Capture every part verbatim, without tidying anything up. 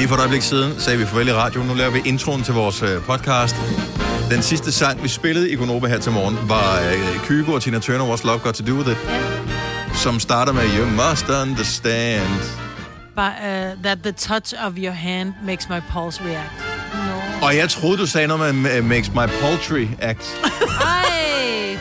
Lige for et øjeblik siden sagde vi farvel i radioen. Nu laver vi introen til vores podcast. Den sidste sang, vi spillede i Gonova her til morgen, var uh, Kygo og Tina Turner, What's Love Got To Do With It, ja. Som starter med You Must Understand. But, uh, that the touch of your hand makes my pulse react. No. Og jeg troede, du sagde noget med uh, makes my poultry act. Ej!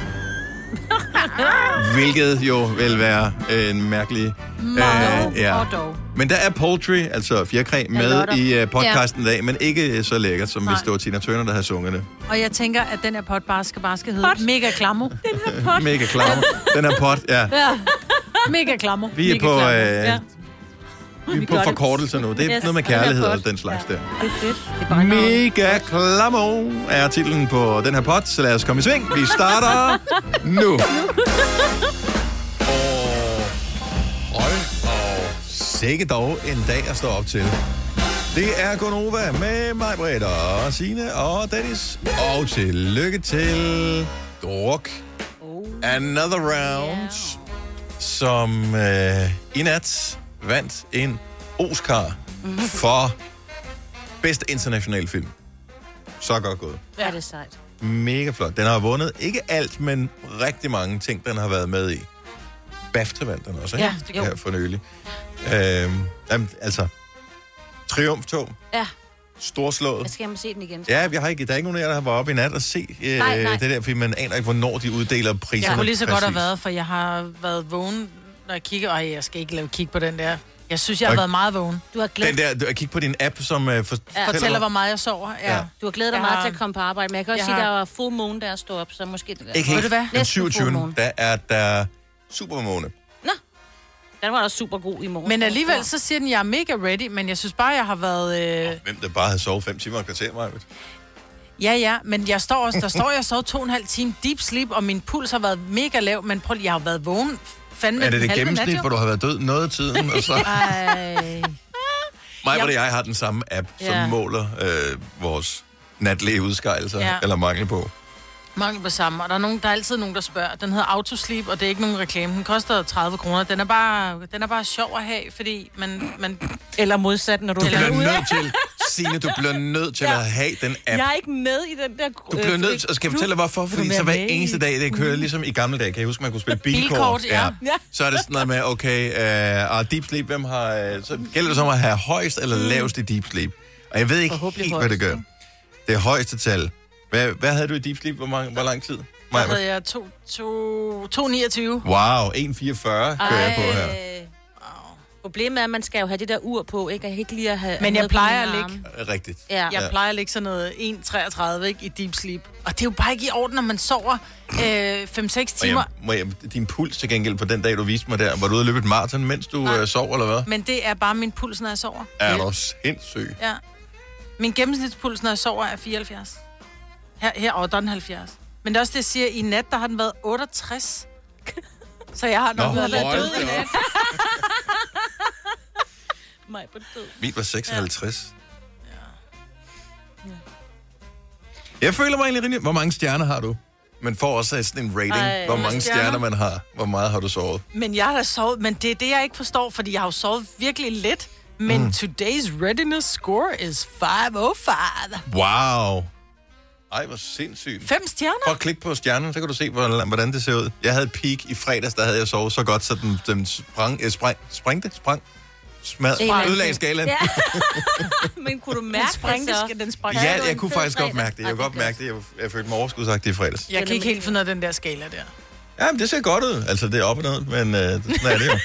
Hvilket jo vil være en mærkelig... Uh, ja. Men der er poultry, altså fjerkræ, med i uh, podcasten i dag, men ikke så lækkert, som Nej. Hvis det var Tina Turner, der havde sunget det. Og jeg tænker, at den her pot bare skal, bare skal hedde pot. Mega Klamo. Den her pot. Mega Klamo. Den her pot, ja. ja. Mega Klamo. Vi er Mega på... Uh, ja. Vi er på forkortelser nu. Det er yes. noget med kærlighed og den slags ja. Der. Det er fedt. Det er bare Mega Klamo er titlen på den her pot, så lad os komme i sving. Vi starter nu. Sikke dog en dag at stå op til. Det er Gonova med mig, Britt og Signe og Dennis. Og tillykke til Druk. Another Round, yeah. som øh, i nat vandt en Oscar mm-hmm. for bedste international film. Så godt gået. Ja, det er sejt. Mega flot. Den har vundet ikke alt, men rigtig mange ting, den har været med i. BAFTA vandt den også, ikke? Ja, her for nylig. Øhm, jamen, altså, triumftog. Ja. Storslået. Jeg skal hjem og se den igen. Ja, vi har ikke, der er ikke nogen af jer, der har været oppe i nat og se øh, nej, nej. det der, fordi man aner ikke, hvornår de uddeler priserne. Jeg kunne lige så godt have været, for jeg har været vågen, når jeg kigger. Ej, jeg skal ikke lave kig på den der. Jeg synes, jeg har og været meget vågen. Du har glædet... Den der, du, kig på din app, som uh, for, ja. fortæller, hvor meget jeg sover. Ja. Ja. Du har glædet dig jeg meget har... til at komme på arbejde, men jeg kan også jeg sige, har... der var full moon, der stod op, så måske... Det der. Ikke helt. Den syvogtyvende der er der supermåne. Nå, den var da super god i morgen. Men alligevel, så siger den, jeg er mega ready, men jeg synes bare, jeg har været... Øh... Oh, hvem der bare havde sovet fem timer og kvarter, Majbet? Ja, ja, men jeg står også, der står, jeg sov to og en halv time deep sleep, og min puls har været mega lav, men prøv, jeg har været vågen fandme er det det gennemsnit, nat, hvor du har været død noget af tiden? Og så... Ej... Mig og jeg har den samme app, som ja. måler øh, vores natlige udskejelser, ja. eller mangel på. Mangel på samme, og der er, nogen, der er altid nogen, der spørger. Den hedder Autosleep, og det er ikke nogen reklame. Den koster tredive kroner. Den er bare, den er bare sjov at have, fordi man... man eller modsat, når du... Du bliver nødt til, Signe, du bliver nødt til ja. at have den app. Jeg er ikke med i den der... Du bliver nødt til, og skal jeg fortælle dig hvorfor? Fordi så hver eneste dag, det kører ligesom i gamle dage. Kan jeg huske, man kunne spille bilkort? Bilkort, ja. ja. Så er det sådan noget med, okay, uh, og deep sleep, hvem har... Uh, så gælder det som at have højst eller lavest i deep sleep. Og jeg ved ikke helt, højst, hvad det gør. Det er højeste tal. Hvad, hvad havde du i deep sleep? Hvor, mange, hvor lang tid? Der havde jeg to komma niogtyve. Wow, en komma fireogfyrre kører jeg på her. Wow. Problemet er, at man skal jo have det der ur på, ikke? Jeg kan ikke lige at have... Men jeg plejer at ligge... Rigtigt. Ja. Jeg ja. plejer at ligge sådan noget en komma treogtredive, ikke? I deep sleep. Og det er jo bare ikke i orden, når man sover øh, fem seks timer. Må jeg, må jeg, din puls til gengæld på den dag, du viste mig der, var du ude og løbe et maraton, mens du øh, sov, eller hvad? Men det er bare min puls, når jeg sover. Er du sindssyg? Ja. Min gennemsnitspuls, når jeg sover, er fireoghalvfjerds. Her, her og der er den halvfjerds. Men det er også det, jeg siger, i nat, der har den været otteogtres. Så jeg har nok været død i nat. Mig på død. Min var seksoghalvtreds. Ja. Ja. Jeg føler mig egentlig rimelig... Hvor mange stjerner har du? Man får også sådan en rating. Ej, hvor mange stjerner? stjerner man har. Hvor meget har du sovet? Men jeg har sovet... Men det er det, jeg ikke forstår, fordi jeg har jo sovet virkelig lidt. Men mm. today's readiness score is fem nul fem. Wow. Ej, hvor sindssygt. Fem stjerner? Prøv at klikke på stjernen, så kan du se, hvordan det ser ud. Jeg havde peak i fredags, der havde jeg sovet så godt, så den, den sprang, eh, sprang, sprængte, sprang, smad, ødelagde skalaen. Ja. Men kunne du mærke den det så? Den sprang. Ja, jeg, jeg kunne faktisk godt mærke det. Jeg kunne godt mærke det. Jeg, jeg følte mig overskudsagtig i fredags. Jeg kan ikke helt finde ud af den der skala der. Ja, men det ser godt ud. Altså, det er op og ned, men øh, sådan er det jo.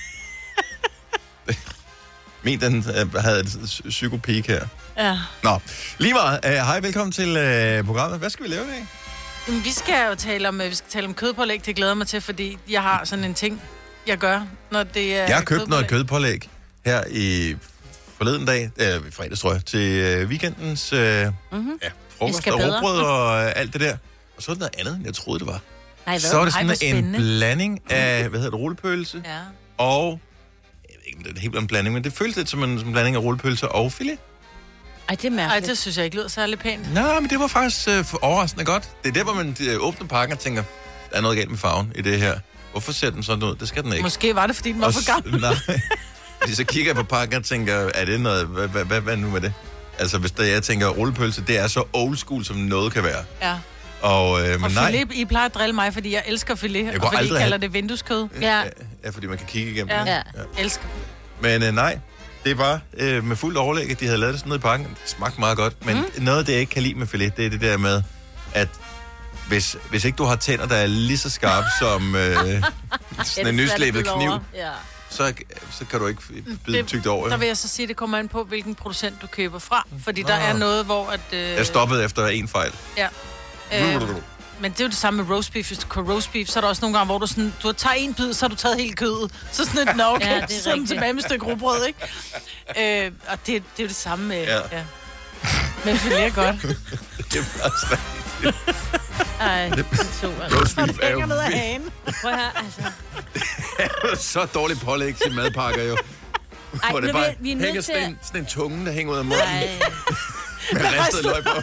Min, den øh, havde et psykopeak her. Ja. Nå, lige meget. Uh, hej, velkommen til uh, programmet. Hvad skal vi lave i dag? Jamen, vi skal jo tale om, vi skal tale om kødpålæg. Det glæder mig til, fordi jeg har sådan en ting, jeg gør, når det er Jeg har købt noget kødpålæg her i forleden dag, øh, fredags tror jeg, til uh, weekendens uh, mm-hmm. ja, frokost og råbrød og uh, alt det der. Og så er det noget andet, end jeg troede, det var. Nej, så er det sådan Ej, en blanding af, hvad hedder det, rullepølse ja. og... Jeg ved ikke, om det er helt en blanding, men det føles lidt som en, som en blanding af rullepølse og filet. Ej, det er mærkeligt. Ej, det synes jeg ikke lyder særlig pænt. Nej, men det var faktisk øh, overraskende godt. Det er der, hvor man øh, åbner pakken og tænker, der er noget galt med farven i det her. Hvorfor ser den sådan ud? Det skal den ikke. Måske var det, fordi den var og for gammel. Nej. Fordi så kigger jeg på pakken og tænker, er det noget, hvad, hvad, hvad, hvad nu med det? Altså, hvis der, jeg tænker, rullepølse, det er så old school, som noget kan være. Ja. Og, øh, men og nej. filet, I plejer at drille mig, fordi jeg elsker filet, jeg og fordi I kalder have... det vindueskød. Ja. Ja, fordi man kan kigge igennem ja. det. Ja, ja. Elsker. Men øh, nej, det var øh, med fuldt overlæg, at de havde lavet det sådan noget i pakken. Det smagte meget godt, men mm. noget af det, jeg ikke kan lide med filet, det er det der med, at hvis, hvis ikke du har tænder, der er lige så skarpe som øh, sådan en nyslæbet kniv, ja. så, så kan du ikke bide det, tygt over. Der vil jeg så sige, at det kommer an på, hvilken producent du køber fra. Fordi der ah. er noget, hvor... At, øh... Jeg stoppede efter en fejl. Ja. Øh, men det er jo det samme med roast beef. Hvis du køber roast beef, så er der også nogle gange, hvor du sådan... Du har taget en bid, så har du taget hele kødet. Så sådan et, nå okay, ja, så er tilbage med et stykke rugbrød, ikke? øh, og det, det er jo det samme med... Ja. Ja. Men filet er godt. Det er faktisk rigtigt. Ej, det to, altså. Roast beef er jo ned af hagen. Prøv her, altså. Det er jo så dårligt pålæg til madpakker, jo. Ej, hvor det bare vi, vi hænger sådan, en, sådan en tunge, der hænger ud af munden. Med ristet løg på.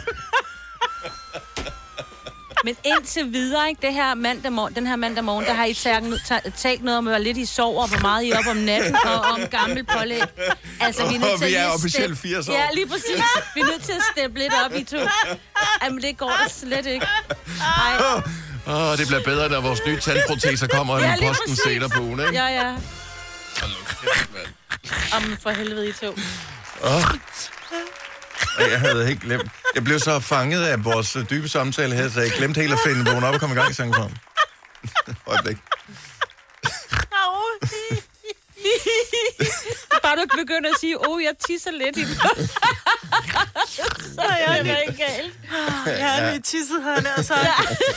Men indtil videre, ikke, det her mandag morgen, den her mandag morgen, der har I talt, talt noget om, at være lidt i sov, og hvor meget I er op om natten, og om gammel pålæg. Altså, vi er nødt til vi er at officielt firs år. Ja, lige præcis. Vi er nødt til at steppe lidt op i to. Jamen, det går da slet ikke. Ej. Åh, oh, det bliver bedre, når vores nye tandproteser kommer, ja, i posten senere på ugen, ikke? Ja, ja. Om for helvede i to. Åh. Oh. Jeg havde helt glemt. Jeg blev så fanget af vores dybe samtale her, så jeg glemte helt at finde vågen op og komme i gang i sangen. Øjeblik. Bare du begynder at sige, åh, oh, jeg tisser lidt i det. Så er jeg ikke galt. Jeg har lige tisset herne, og så...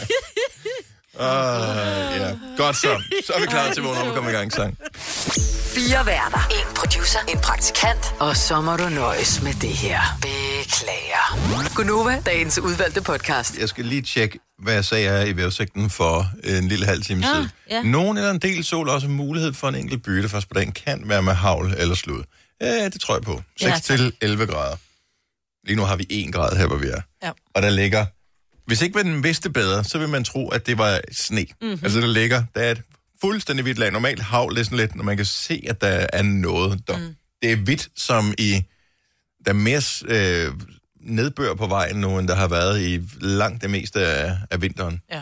Uh, ja. Godt så. Så er vi klar til vågen op og komme i gang i sang. Fire værter. En producer. En praktikant. Og så må du nøjes med det her. Beklager. Gunova, dagens udvalgte podcast. Jeg skal lige tjekke, hvad jeg sagde her i vejrudsigten for en lille halv time siden. Ja, ja. Nogen eller en del sol også mulighed for en enkelt bytte først på dagen kan være med havl eller slud. Ja, det tror jeg på. seks til elleve grader. Lige nu har vi en grad her, hvor vi er. Ja. Og der ligger... Hvis ikke man vidste bedre, så vil man tro, at det var sne. Mm-hmm. Altså, der ligger... Der er et fuldstændig hvidt lag. Normalt havl det er sådan lidt, når man kan se, at der er noget der. Mm. Det er hvidt, som i... Der er mere øh, nedbør på vejen nu, end der har været i langt det meste af, af vinteren. Ja.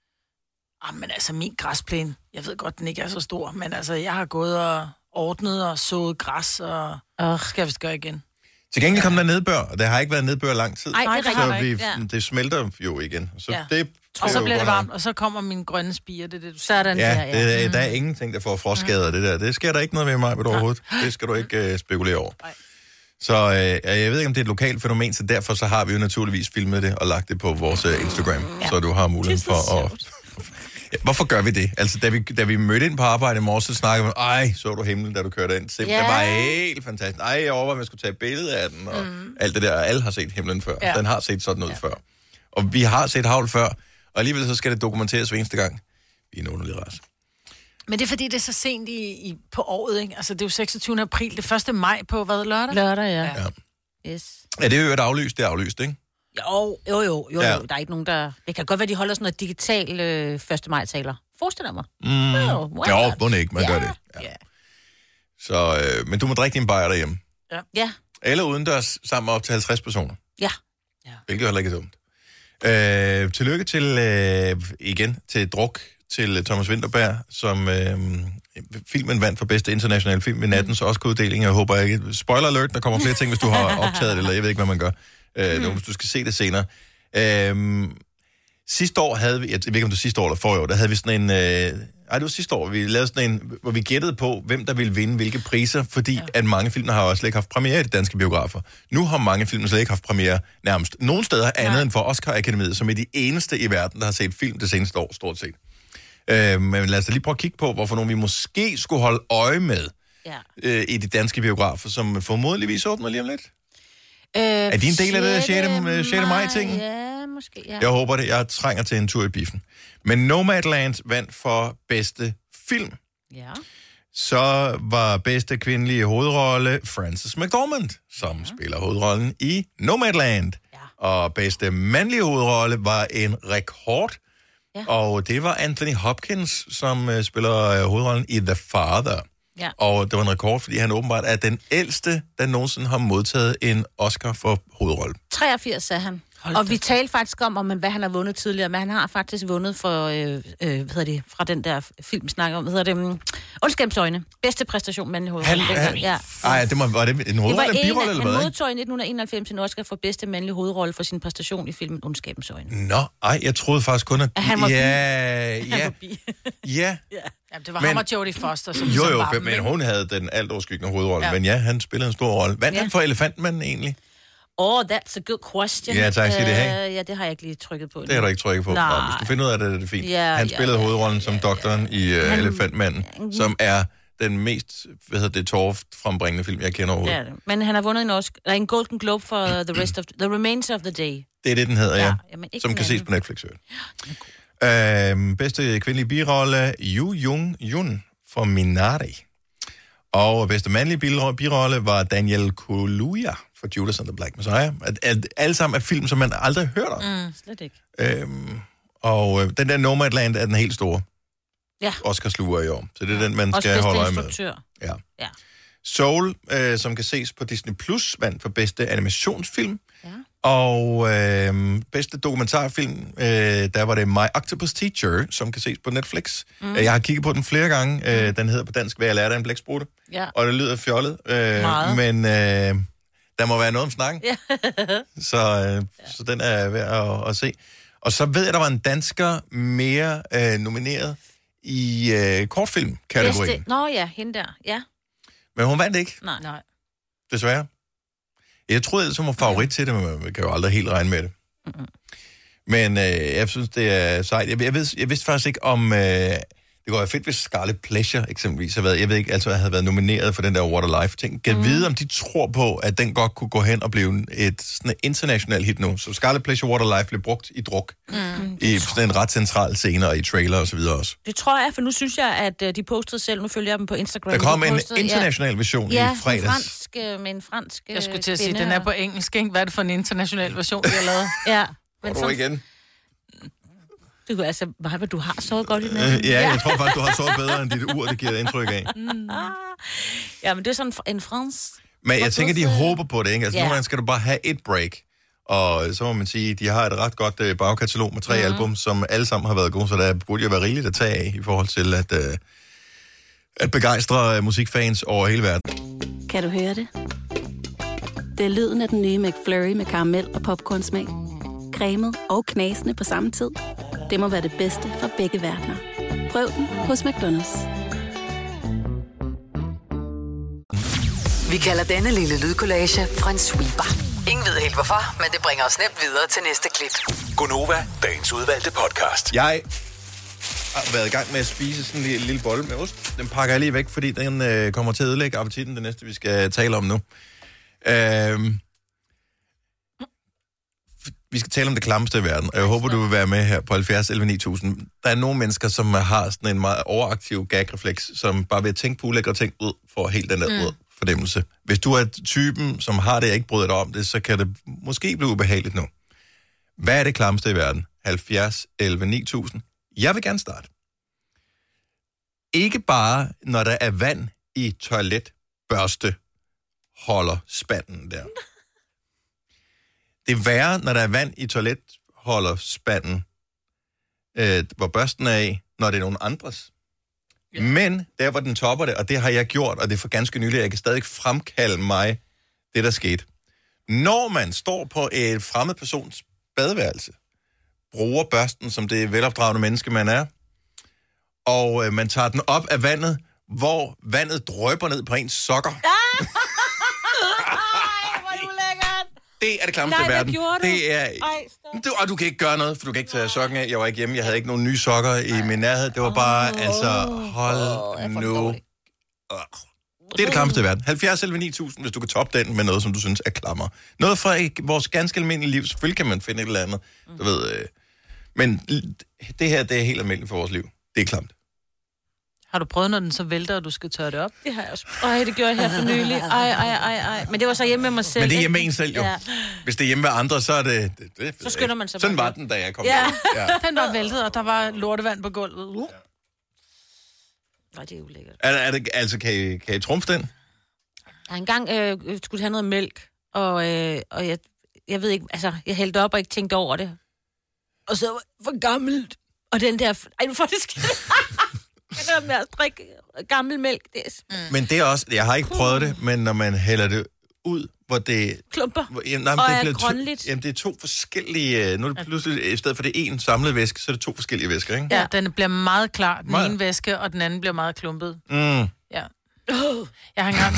Ah, men altså, min græsplæne, jeg ved godt, den ikke er så stor, men altså, jeg har gået og ordnet og sået græs, og oh. skal jeg vist gøre igen. Til gengæld kom der nedbør, og der har ikke været nedbør lang tid. Ej, det så vi, ja. det smelter jo igen. Så ja. det og så bliver det varmt, og så kommer min grønne spiger, det er det, du Sådan ja, der, ja. Det, der er ingenting, der får frostskader af det der. Det sker der ikke noget ved mig overhovedet. Det skal du ikke uh, spekulere over. Nej. Så uh, jeg ved ikke, om det er et lokalt fænomen, så derfor så har vi jo naturligvis filmet det og lagt det på vores uh, Instagram, ja. Så du har mulighed for at... Ja, hvorfor gør vi det? Altså, da vi, da vi mødte ind på arbejde i morges, så snakkede vi, ej, så du himlen, da du kørte ind. Det yeah. var helt fantastisk. Ej, jeg overvejede, at man skulle tage et billede af den, og mm. alt det der. Alle har set himlen før. Ja. Den har set sådan noget ja. før. Og vi har set havl før, og alligevel så skal det dokumenteres hver eneste gang. Vi er en underlig race. Men det er fordi, det er så sent i, i, på året, ikke? Altså, det er jo seksogtyvende april, det første maj på, hvad, lørdag? Lørdag, ja. ja. Yes. Ja, det er jo et aflyst, det er aflyst, ikke? Jo, jo, jo, jo, ja. jo. Der er ikke nogen, der... Det kan godt være, de holder sådan noget digital øh, første maj-taler. Forestil dig mig. Mm. Jo, jo må ikke, man ja. gør det. Ja. Ja. Så, øh, men du må drikke din bajer derhjemme. Ja. ja. Eller udendørs sammen med op til halvtreds personer. Ja. ja. Hvilket heller ikke er dumt. Øh, tillykke til, øh, igen, til Druk, til Thomas Vinterberg, som øh, filmen vandt for bedste internationale film i nattens Oscar-uddeling. Jeg håber ikke... Spoiler alert, der kommer flere ting, hvis du har optaget det, eller jeg ved ikke, hvad man gør. Øh, mm. Hvis du skal se det senere. Øh, sidste år havde vi... Jeg ved ikke, om det var sidste år eller forrige år, der havde vi sådan en... Øh, ej, det var sidste år. Vi lavede sådan en, hvor vi gættede på, hvem der ville vinde hvilke priser, fordi ja. at mange film har også slet ikke haft premiere i de danske biografer. Nu har mange film slet ikke haft premiere nærmest nogle steder andet ja. end for Oscar-akademiet, som er de eneste i verden, der har set film det seneste år, stort set. Øh, men lad os da lige prøve at kigge på, hvorfor nogen vi måske skulle holde øje med ja. øh, i de danske biografer, som formodentligvis åbner lige om lidt. Øh, er de en del af det sjette maj-ting? Ja, måske, ja. Jeg håber det. Jeg trænger til en tur i biffen. Men Nomadland vandt for bedste film. Ja. Så var bedste kvindelige hovedrolle Frances McDormand, som ja. spiller hovedrollen i Nomadland. Ja. Og bedste mandlige hovedrolle var en rekord. Ja. Og det var Anthony Hopkins, som uh, spiller uh, hovedrollen i The Father. Ja. Og det var en rekord, fordi han åbenbart er den ældste, der nogensinde har modtaget en Oscar for hovedrolle. treogfirs, sagde han. Hold og vi talte faktisk om, om, hvad han har vundet tidligere, men han har faktisk vundet for, øh, øh, hvad hedder det, fra den der film, snakker om, hvad hedder det, um, Ondskabens øjne. Bedste præstation, mandlig hovedrolle. Han, han, ja. Ej, det må, var det en hovedrolle eller en birolle, eller hvad? Han modtog i nitten enoghalvfems en Oscar for bedste mandlige hovedrolle for sin præstation i filmen Ondskabens øjne. Nå, ej, jeg troede faktisk kun, at... at han var ja, ja. ja, ja. Ja, det var men, ham og Jodie Foster, som Jo, jo, var men men hun havde den alt overskyggende hovedrolle. Ja. Men ja, han spillede en stor rolle. Vandt ja. han for Elefantmanden egentlig? Oh, that's a good question. Ja, tak skal det have. Uh, ja, det har jeg ikke lige trykket på. Det har du ikke trykket på. Nej. Nå, hvis du finder ud af det, er det fint. Ja, han spillede ja, hovedrollen ja, som ja, doktoren ja. i uh, han, Elefantmanden, som er den mest, hvad hedder det, tårftfrembringende film, jeg kender overhovedet. Ja, men han har vundet en, Oscar, en Golden Globe for The Rest of The Remains of the Day. Det er det, den hedder, ja. ja. Jamen, som kan ses på Netflix. Ja, øhm, bedste kvindelige birolle, Yoo Jung-Jun for Minari. Og bedste mandlige birolle var Daniel Kaluuya for Judas and the Black Messiah. At, at, alle sammen er film, som man aldrig har hørt om. Mm, slet ikke. Øhm, og øh, den der Nomadland er den helt store. Ja. Oscarsluger i år. Så det er den, man også skal holde øje med. Instruktør. Ja. ja. Soul, øh, som kan ses på Disney Plus, vandt for bedste animationsfilm. Ja. Og øh, bedste dokumentarfilm, øh, der var det My Octopus Teacher, som kan ses på Netflix. Mm. Jeg har kigget på den flere gange. Øh, den hedder på dansk, hvad jeg lærte af en blæksprutte. Ja. Og det lyder fjollet. Øh, men øh, der må være noget om snakken. Ja. så, øh, ja. så den er værd at, at se. Og så ved jeg, der var en dansker mere øh, nomineret i øh, kortfilm-kategorien. Nå ja, hende der, ja. Men hun vandt ikke. Nej, nej. Desværre. Jeg troede ellers, hun var favorit til det, men man kan jo aldrig helt regne med det. Mm-hmm. Men øh, jeg synes, det er sejt. Jeg, jeg, ved, jeg vidste faktisk ikke om... Øh, det kunne være fedt, hvis Scarlet Pleasure eksempelvis havde været... Jeg ved ikke, altså havde været nomineret for den der Waterlife-ting. Kan mm. vide, om de tror på, at den godt kunne gå hen og blive et sådan internationalt hit nu. Så Scarlet Pleasure Waterlife blev brugt i druk. Mm. I sådan en ret central scene og i trailer og så videre også. Det tror jeg, for nu synes jeg, at de postede selv... Nu følger jeg dem på Instagram. Der kom de en postede, international version ja, i fredags. Ja, fransk, med en fransk Jeg skulle til at kvinde, sige, den er på engelsk, ikke? Hvad er det for en international version, de har lavet? ja. Men du igen? Du, altså, hvad du har sovet godt i den øh, Ja, jeg tror faktisk, du har sovet bedre end dit ur, det giver et indtryk af. Mm. Ja, men det er sådan en fransk... Men jeg tænker, de håber på det, ikke? Altså, ja. nogle gange skal du bare have et break. Og så må man sige, de har et ret godt uh, bagkatalog med tre mm. album, som alle sammen har været gode, så der burde jo være rigeligt at tage af i forhold til at, uh, at begejstre uh, musikfans over hele verden. Kan du høre det? Det er lyden af den nye McFlurry med karamel og popcornsmag. Cremet og knasende på samme tid. Det må være det bedste fra begge verdener. Prøv den hos McDonald's. Vi kalder denne lille lydkollage en sweeper. Ingen ved helt hvorfor, men det bringer os nemt videre til næste klip. Gonova, dagens udvalgte podcast. Jeg har været i gang med at spise sådan en lille, lille bolle med ost. Den pakker jeg lige væk, fordi den øh, kommer til at ødelægge appetitten, det næste, vi skal tale om nu. Øh, Vi skal tale om det klammeste i verden, og jeg håber, du vil være med her på halvfjerds elleve ni tusind. Der er nogle mennesker, som har sådan en meget overaktiv gagrefleks, som bare ved at tænke på ulækre ting ud, får helt den der mm. ud fordemmelse. Hvis du er typen, som har det, og ikke bryder dig om det, så kan det måske blive ubehageligt nu. Hvad er det klammeste i verden? halvfjerds elleve ni tusind. Jeg vil gerne starte. Ikke bare, når der er vand i toiletbørste, holder spanden der. Det er værre, når der er vand i toiletholderspanden, øh, hvor børsten er af, når det er nogen andres. Ja. Men der, hvor den topper det, og det har jeg gjort, og det er for ganske nylig, jeg kan stadig fremkalde mig det, der skete. Når man står på et fremmed persons badeværelse, bruger børsten, som det velopdragende menneske, man er, og øh, man tager den op af vandet, hvor vandet drypper ned på ens sokker. Ah! Det er det klammeste i verden. Nej, hvad det er, Ej, du, og du kan ikke gøre noget, for du kan ikke tage sokken af. Jeg var ikke hjemme, jeg havde ikke nogen nye sokker i min nærhed. Det var bare, oh, altså, hold oh, nu. Uh. Det er det klammeste i verden. halvfjerds elleve ni tusind, hvis du kan toppe den med noget, som du synes er klammer. Noget fra vores ganske almindelige liv. Selvfølgelig kan man finde et eller andet. Mm. Du ved, øh. Men det her, det er helt almindeligt for vores liv. Det er klamt. Har du prøvet, når den så vælter, og du skal tørre det op? Det har jeg også. Ej, det gjorde jeg her for nylig. Ej, ej, ej, ej. Men det var så hjemme med mig selv. Men det er hjemme med en selv, jo. Ja. Hvis det er hjemme med andre, så er det... det, det så skynder man sig. Sådan var den, da jeg kom. Ja. Ja, den var væltet, og der var lortevand på gulvet. Uh. Nej, det er ulækkert. Er, er det, altså, kan I, kan I trumfe den? Jeg engang øh, skulle have noget mælk, og, øh, og jeg, jeg ved ikke, altså, jeg hældte op og ikke tænkte over det. Og så var gammelt. Og den der... Ej, nu får det skidt. Jeg kan med at drikke gammel mælk. Det er... mm. Men det er også... Jeg har ikke prøvet det, men når man hælder det ud, hvor det... Klumper. Hvor, jamen, nej, og det er bliver grønligt. To, jamen, det er to forskellige... Nu er det pludselig, i stedet for det en samlet væske, så er det to forskellige væsker, ikke? Ja, den bliver meget klar, den meget. ene væske, og den anden bliver meget klumpet. Mm. Ja. Jeg har engang...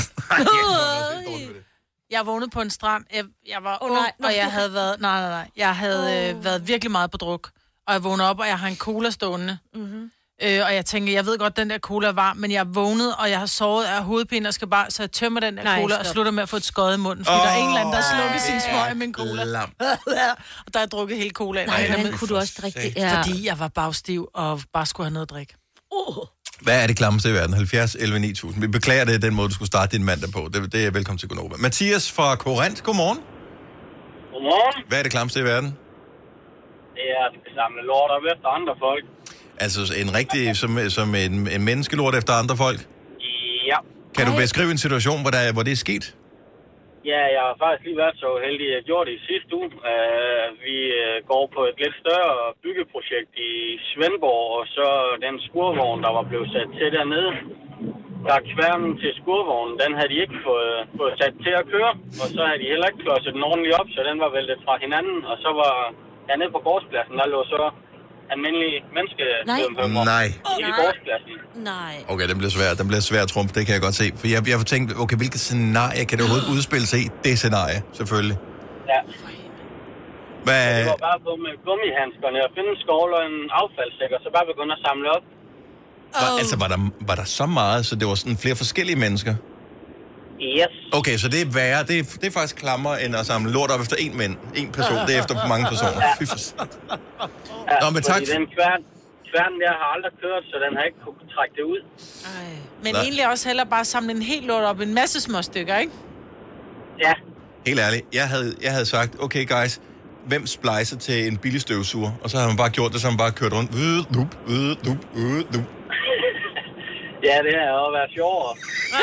Jeg vågnede på en strand. Jeg, jeg var oh, ung, nej, nej, og jeg havde været... Nej, nej, nej. Jeg havde oh. øh, været virkelig meget på druk. Og jeg vågnede op, og jeg har en cola stående. Mm-hmm. Øh, og jeg tænker, jeg ved godt, den der cola er varm, men jeg er vågnet, og jeg har sovet af hovedpine, og skal bare... Så jeg tømmer den der nej, cola, stop. Og slutter med at få et skod i munden. Fordi oh, der er en eller anden, der har slukket sin smøg af min cola. Og der er jeg drukket hele colaen. Nej, hvordan kunne du også drikke det? Ja. Fordi jeg var bagstiv, og bare skulle have noget at drikke. Oh. Hvad er det klammeste i verden? halvfjerds elleve ni tusind. Vi beklager det, den måde, du skulle starte din mandag på. Det, det er velkommen til Gonova. Mathias fra Korinth, godmorgen. Godmorgen. Hvad er det klammeste i verden? Det er at samle lort op efter andre folk. Altså en rigtig, som, som en, en menneskelort efter andre folk? Ja. Kan du beskrive en situation, hvor, der, hvor det er sket? Ja, jeg har faktisk lige været så heldig, at jeg gjorde det i sidste uge. Uh, vi uh, går på et lidt større byggeprojekt i Svendborg, og så den skurvogn, der var blevet sat til dernede. Der kværnen til skurvognen, den havde de ikke fået, fået sat til at køre, og så havde de heller ikke klodset den ordentligt op, så den var væltet fra hinanden, og så var dernede på gårdspladsen, der lå så almindelige menneskehømmer Nej. i gårdspladsen. Nej. Okay, den bliver svær. Den bliver svær, Trump. Det kan jeg godt se. For jeg, jeg har tænkt, okay, hvilket scenarie kan det overhovedet udspille sig i? Det scenarie, selvfølgelig. Ja. Hvad... Det var bare på med gummihandskerne og finde en skovl og en affaldssæk, og så bare begynde at samle op. Var, oh. Altså, var der, var der så meget, så det var sådan flere forskellige mennesker? Yes. Okay, så det er værre. Det er, det er faktisk klammer end at samle lort op efter en mænd. En person. Det er efter mange personer. Ja. Fy for... Ja, Nå, men tak. den kværn, kværnen der har aldrig kørt, så den har ikke kunne trække det ud. Ej. Men Nej. egentlig også heller bare samle en helt lort op, en masse små stykker, ikke? Ja. Helt ærligt, jeg havde, jeg havde sagt, okay guys, hvem splicer til en billig støvsuger? Og så har man bare gjort det, så har man bare kørt rundt. Øh, nup, øh, nup, øh, nup. Ja, det har jo været sjovere.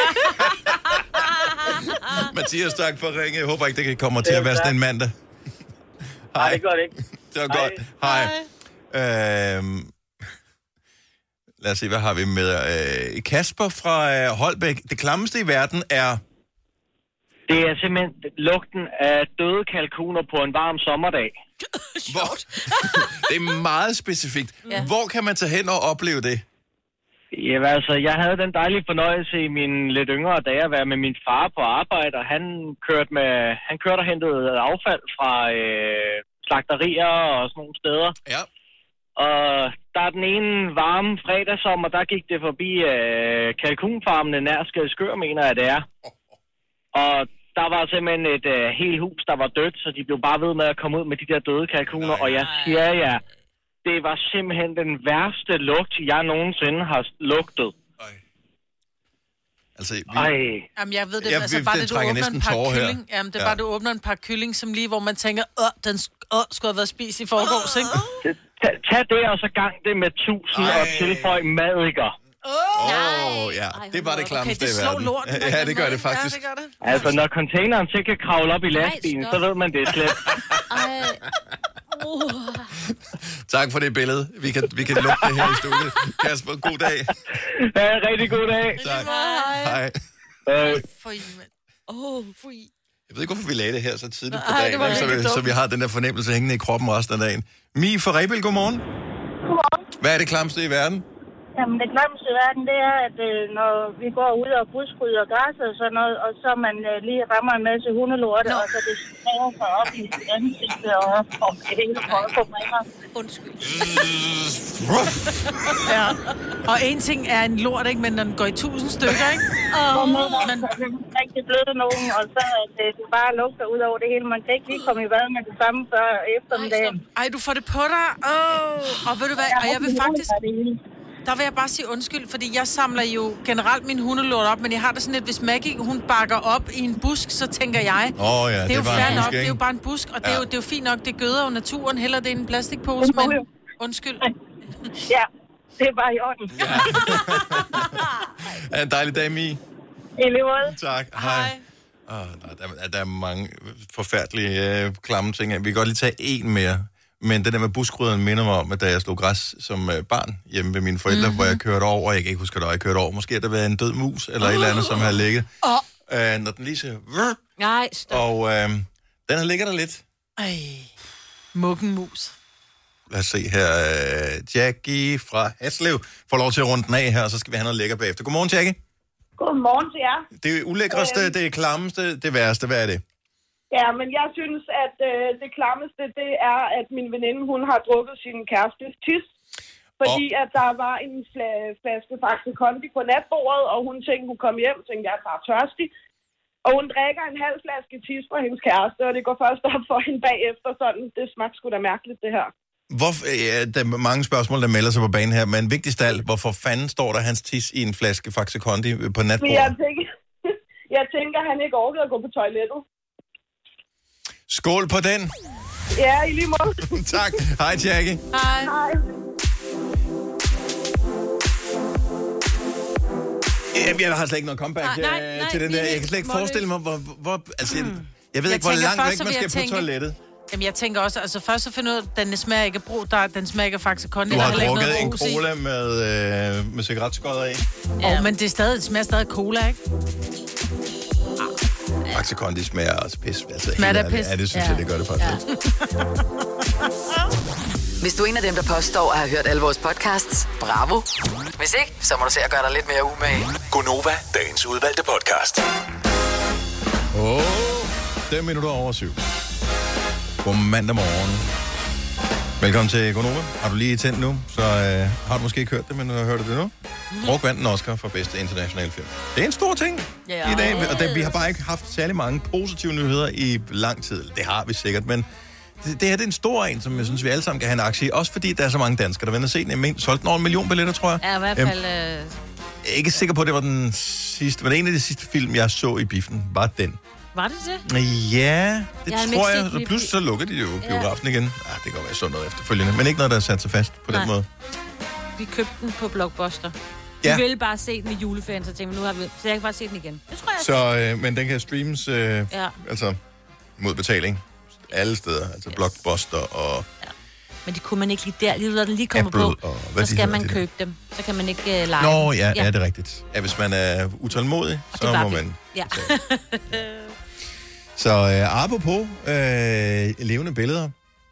Mathias, tak for at ringe. Jeg håber ikke, det kan komme til at være sådan en mandag. Nej, det gør det ikke. Det var godt. Hej. Hej. Øhm, lad os se, hvad har vi med? Øh, Kasper fra øh, Holbæk. Det klammeste i verden er... Det er simpelthen lugten af døde kalkuner på en varm sommerdag. Hvor? Det er meget specifikt. Ja. Hvor kan man tage hen og opleve det? Ja, altså, jeg havde den dejlige fornøjelse i mine lidt yngre dage at være med min far på arbejde, og han kørte, med, han kørte og hentede affald fra øh, slagterier og sådan nogle steder. Ja. Og der er den ene varme fredagssommer, der gik det forbi øh, kalkunfarmene nær Skælskør, mener jeg det er. Og der var simpelthen et øh, helt hus, der var dødt, så de blev bare ved med at komme ud med de der døde kalkuner, og jeg siger jer... Ja, det var simpelthen den værste lugt, jeg nogensinde har lugtet. Ej. Altså, vi... Ej. Jamen, jeg ved det, ja, altså vi, bare det, det, du åbner en par kylling. Her. Jamen, det er ja. bare, du åbner en par kylling, som lige, hvor man tænker, åh, den åh, skulle have været spist i forgårs, ikke? Tag, tag det, og så gang det med tusind Ej. og tilføj madikker. Åh, oh, ja. Ej, det var det klammeste okay, i verden. Lort, ja, det gør det faktisk. Ja, det gør det. Altså, når containeren til kan kravle op i lastbilen, så ved man, det er slet. Uh. Tak for det billede. Vi kan, vi kan lukke det her i studiet. Kasper, god dag. Ja, rigtig god dag. Tak. Hej. Hej. Fri, mand. Åh, fri. Jeg ved ikke, hvorfor vi lagde det her så tidligt på Ej, dagen, så vi, så vi har den der fornemmelse hængende i kroppen resten af dagen. Mie fra Rebild, godmorgen. Godmorgen. Hvad er det klamste i verden? Jamen, det klammeste i verden, det er, at øh, når vi går ud og buskrydder og græsser og sådan noget, og så man øh, lige rammer en masse hundelorte, Nå. og så det smager sig op i ansigtet og og det hele for at få mig. Undskyld. Ja. Og en ting er en lort, ikke? Men når den går i tusind stykker, ikke? Oh, men det er rigtig blødt nogen, og så at øh, det bare lugter ud over det hele. Man kan ikke lige komme i vand med det samme før eftermiddagen. Ej, du får det på dig. Åh, oh. Og ved du hvad? Og jeg vil faktisk... Der vil jeg bare sige undskyld, fordi jeg samler jo generelt min hundelort op, men jeg har det sådan lidt, hvis Maggie, hun bakker op i en busk, så tænker jeg, åh oh, ja, det er det jo fair nok, busk, det er jo bare en busk, og det, ja. er, jo, det er jo fint nok, det gøder jo naturen, heller det er en plastikpose, men undskyld. Ja, det er bare i orden. Ja. Ha' en dejlig dag, Mi. I lige måde. Tak. Hej. Oh, der, der, der er mange forfærdelige øh, klamme ting. Vi kan godt lige tage en mere. Men det der med buskrydderen minder mig om, at da jeg slog græs som øh, barn hjemme ved mine forældre, mm-hmm. hvor jeg kørte over, jeg kan ikke huske, at jeg kørte over. Måske har der været en død mus, eller oh. et eller andet, som har ligget. Oh. Øh, når den lige siger... Nej, stop. Og øh, den har ligget der lidt. Ej, muggenmus. Lad os se her. Øh, Jackie fra Haslev får lov til at runde den af her, og så skal vi have noget lækker bagefter. Godmorgen, Jackie. Godmorgen til jer. Det ulækreste, øhm. det klammeste, det værste. Hvad er det? Ja, men jeg synes, at øh, det klammeste, det er, at min veninde, hun har drukket sin kærestes tis. Fordi oh. at der var en fl- flaske Faxe Kondi på natbordet, og hun tænkte, hun kom hjem, tænkte, jeg er bare tørstig. Og hun drikker en halv flaske tis fra hendes kæreste, og det går først op for hende bagefter, sådan, det smagte sgu da mærkeligt, det her. Hvorfor, ja, der er mange spørgsmål, der melder sig på banen her, men vigtigst af alt, hvorfor fanden står der hans tis i en flaske Faxe Kondi på natbordet? Jeg tænker, jeg tænker, han ikke orkede at gå på toilettet. Skål på den. Ja, i lige måde. Tak. Hej, Jackie. Hej. Hej. Jeg har slet ikke noget comeback nej, nej, nej, til den der. Jeg kan slet ikke forestille mig, hvor... hvor altså, jeg, jeg ved jeg ikke, hvor langt først, væk man skal på tænke, toilettet. Jamen, jeg tænker også... Altså, først så finder ud af, at den smager ikke af brug. Der, den smager ikke af Faxe Kondi. Du har drukket en cola med, øh, med cigaretskodder i. Ja, oh, men det, er stadig, det smager stadig cola, ikke? Faxe Kondi smager også pis. Altså, smager der pis? Ja, det synes ja. jeg, det gør det faktisk. Ja. Hvis du er en af dem, der påstår at have hørt alle vores podcasts, bravo. Hvis ikke, så må du se at gøre dig lidt mere umage. Gonova, dagens udvalgte podcast. Åh, oh, fem minutter over syv. God mandag morgen. Velkommen til Gonova. Har du lige tændt nu, så øh, har du måske ikke hørt det, men du har hørt det nu. Druk vandt en Oscar for bedste internationale film. Det er en stor ting ja, i dag, og det, vi har bare ikke haft særlig mange positive nyheder i lang tid. Det har vi sikkert, men det, det her det er en stor en, som jeg synes, vi alle sammen kan have en aktie i. Også fordi der er så mange danskere, der vender se den. Jeg solgte den over en million billetter, tror jeg. Ja, i hvert fald... Øh... Jeg er ikke sikker på, at det var den sidste, men en af de sidste film, jeg så i biffen, var den. Var det det? Ja, det jeg tror jeg. Så pludselig så lukker de jo biografen ja. igen. Ah, det kan godt være sådan noget efterfølgende, men ikke noget, der er sat sig fast på Nej. den måde. Vi købte den på Blockbuster. Ja. Vi ville bare se den i juleferien, så tænkte vi, nu har vi... Så jeg kan bare se den igen. Det tror jeg. Så, øh, men den kan streames, øh, ja. altså mod betaling, alle steder. Altså yes. Blockbuster og... Ja. Men det kunne man ikke lige der. Lige når den lige kommer Apple, på, så skal man købe dem. Så kan man ikke uh, lege. Nå, ja, ja, det er rigtigt. Ja, hvis man er utålmodig, så må vi. man... Ja. Så øh, apropos øh, levende billeder.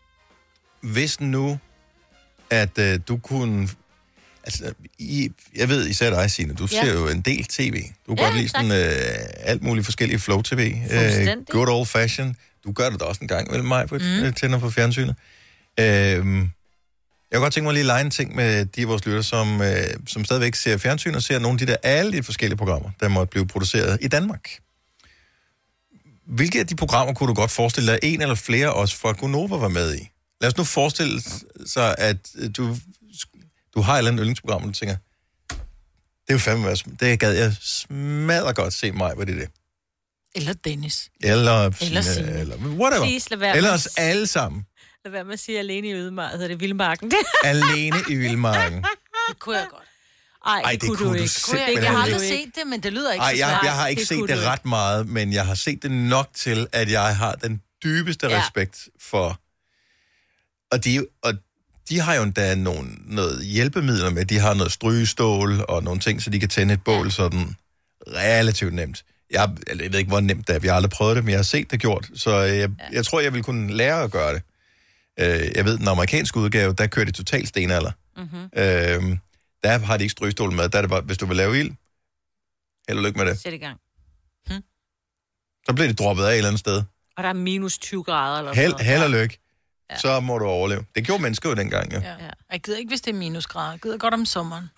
Hvis nu, at øh, du kunne... Altså, I, jeg ved især dig, Signe, du ja. ser jo en del tv. Du kan ja, godt lide sådan øh, alt muligt forskellige flow-tv. Øh, good old fashion. Du gør det da også en gang, vel mig, på et mm. tænder på fjernsynet. Øh, jeg kunne godt tænke mig lige at lege en ting med de af vores lytter, som, øh, som stadigvæk ser fjernsyn og ser nogle af de der alle de forskellige programmer, der måtte blive produceret i Danmark. Hvilke af de programmer kunne du godt forestille dig, en eller flere også fra Gonova var med i? Lad os nu forestille sig, at du, du har et eller andet yndlingsprogram, og du tænker, det er jo fandme, det gad jeg smadret godt se mig, hvad det er det. Eller Dennis. Eller Eller Signe, eller whatever. Please, eller os alle sammen. Lad være med at sige alene i ødemarken, hedder det Vildmarken. Alene i Vildmarken. Det kunne jeg godt. Ej, Ej, det, det kunne du, du ikke. Jeg, jeg har aldrig set det, men det lyder ikke Ej, så jeg, svært. jeg har ikke det set det ret meget, men jeg har set det nok til, at jeg har den dybeste ja. respekt for... Og de, og de har jo endda nogle, noget hjælpemidler med. De har noget strygestål og nogle ting, så de kan tænde et bål ja. sådan relativt nemt. Jeg, jeg ved ikke, hvor nemt det er. Jeg har aldrig prøvet det, men jeg har set det gjort. Så jeg, ja. jeg tror, jeg vil kunne lære at gøre det. Jeg ved, den amerikanske udgave, der kører de totalt stenalder. Mm-hmm. Øhm, der har de ikke strygestål med. Der er det bare, hvis du vil lave ild, held og lykke med det. Sæt i gang. Hm? Så bliver det droppet af et eller andet sted. Og der er minus tyve grader. Eller held, held og lykke. Ja. Så må du overleve. Det gjorde mennesker jo dengang, jo. Ja. Ja. Jeg gider ikke, hvis det er minusgrader. Jeg gider godt om sommeren.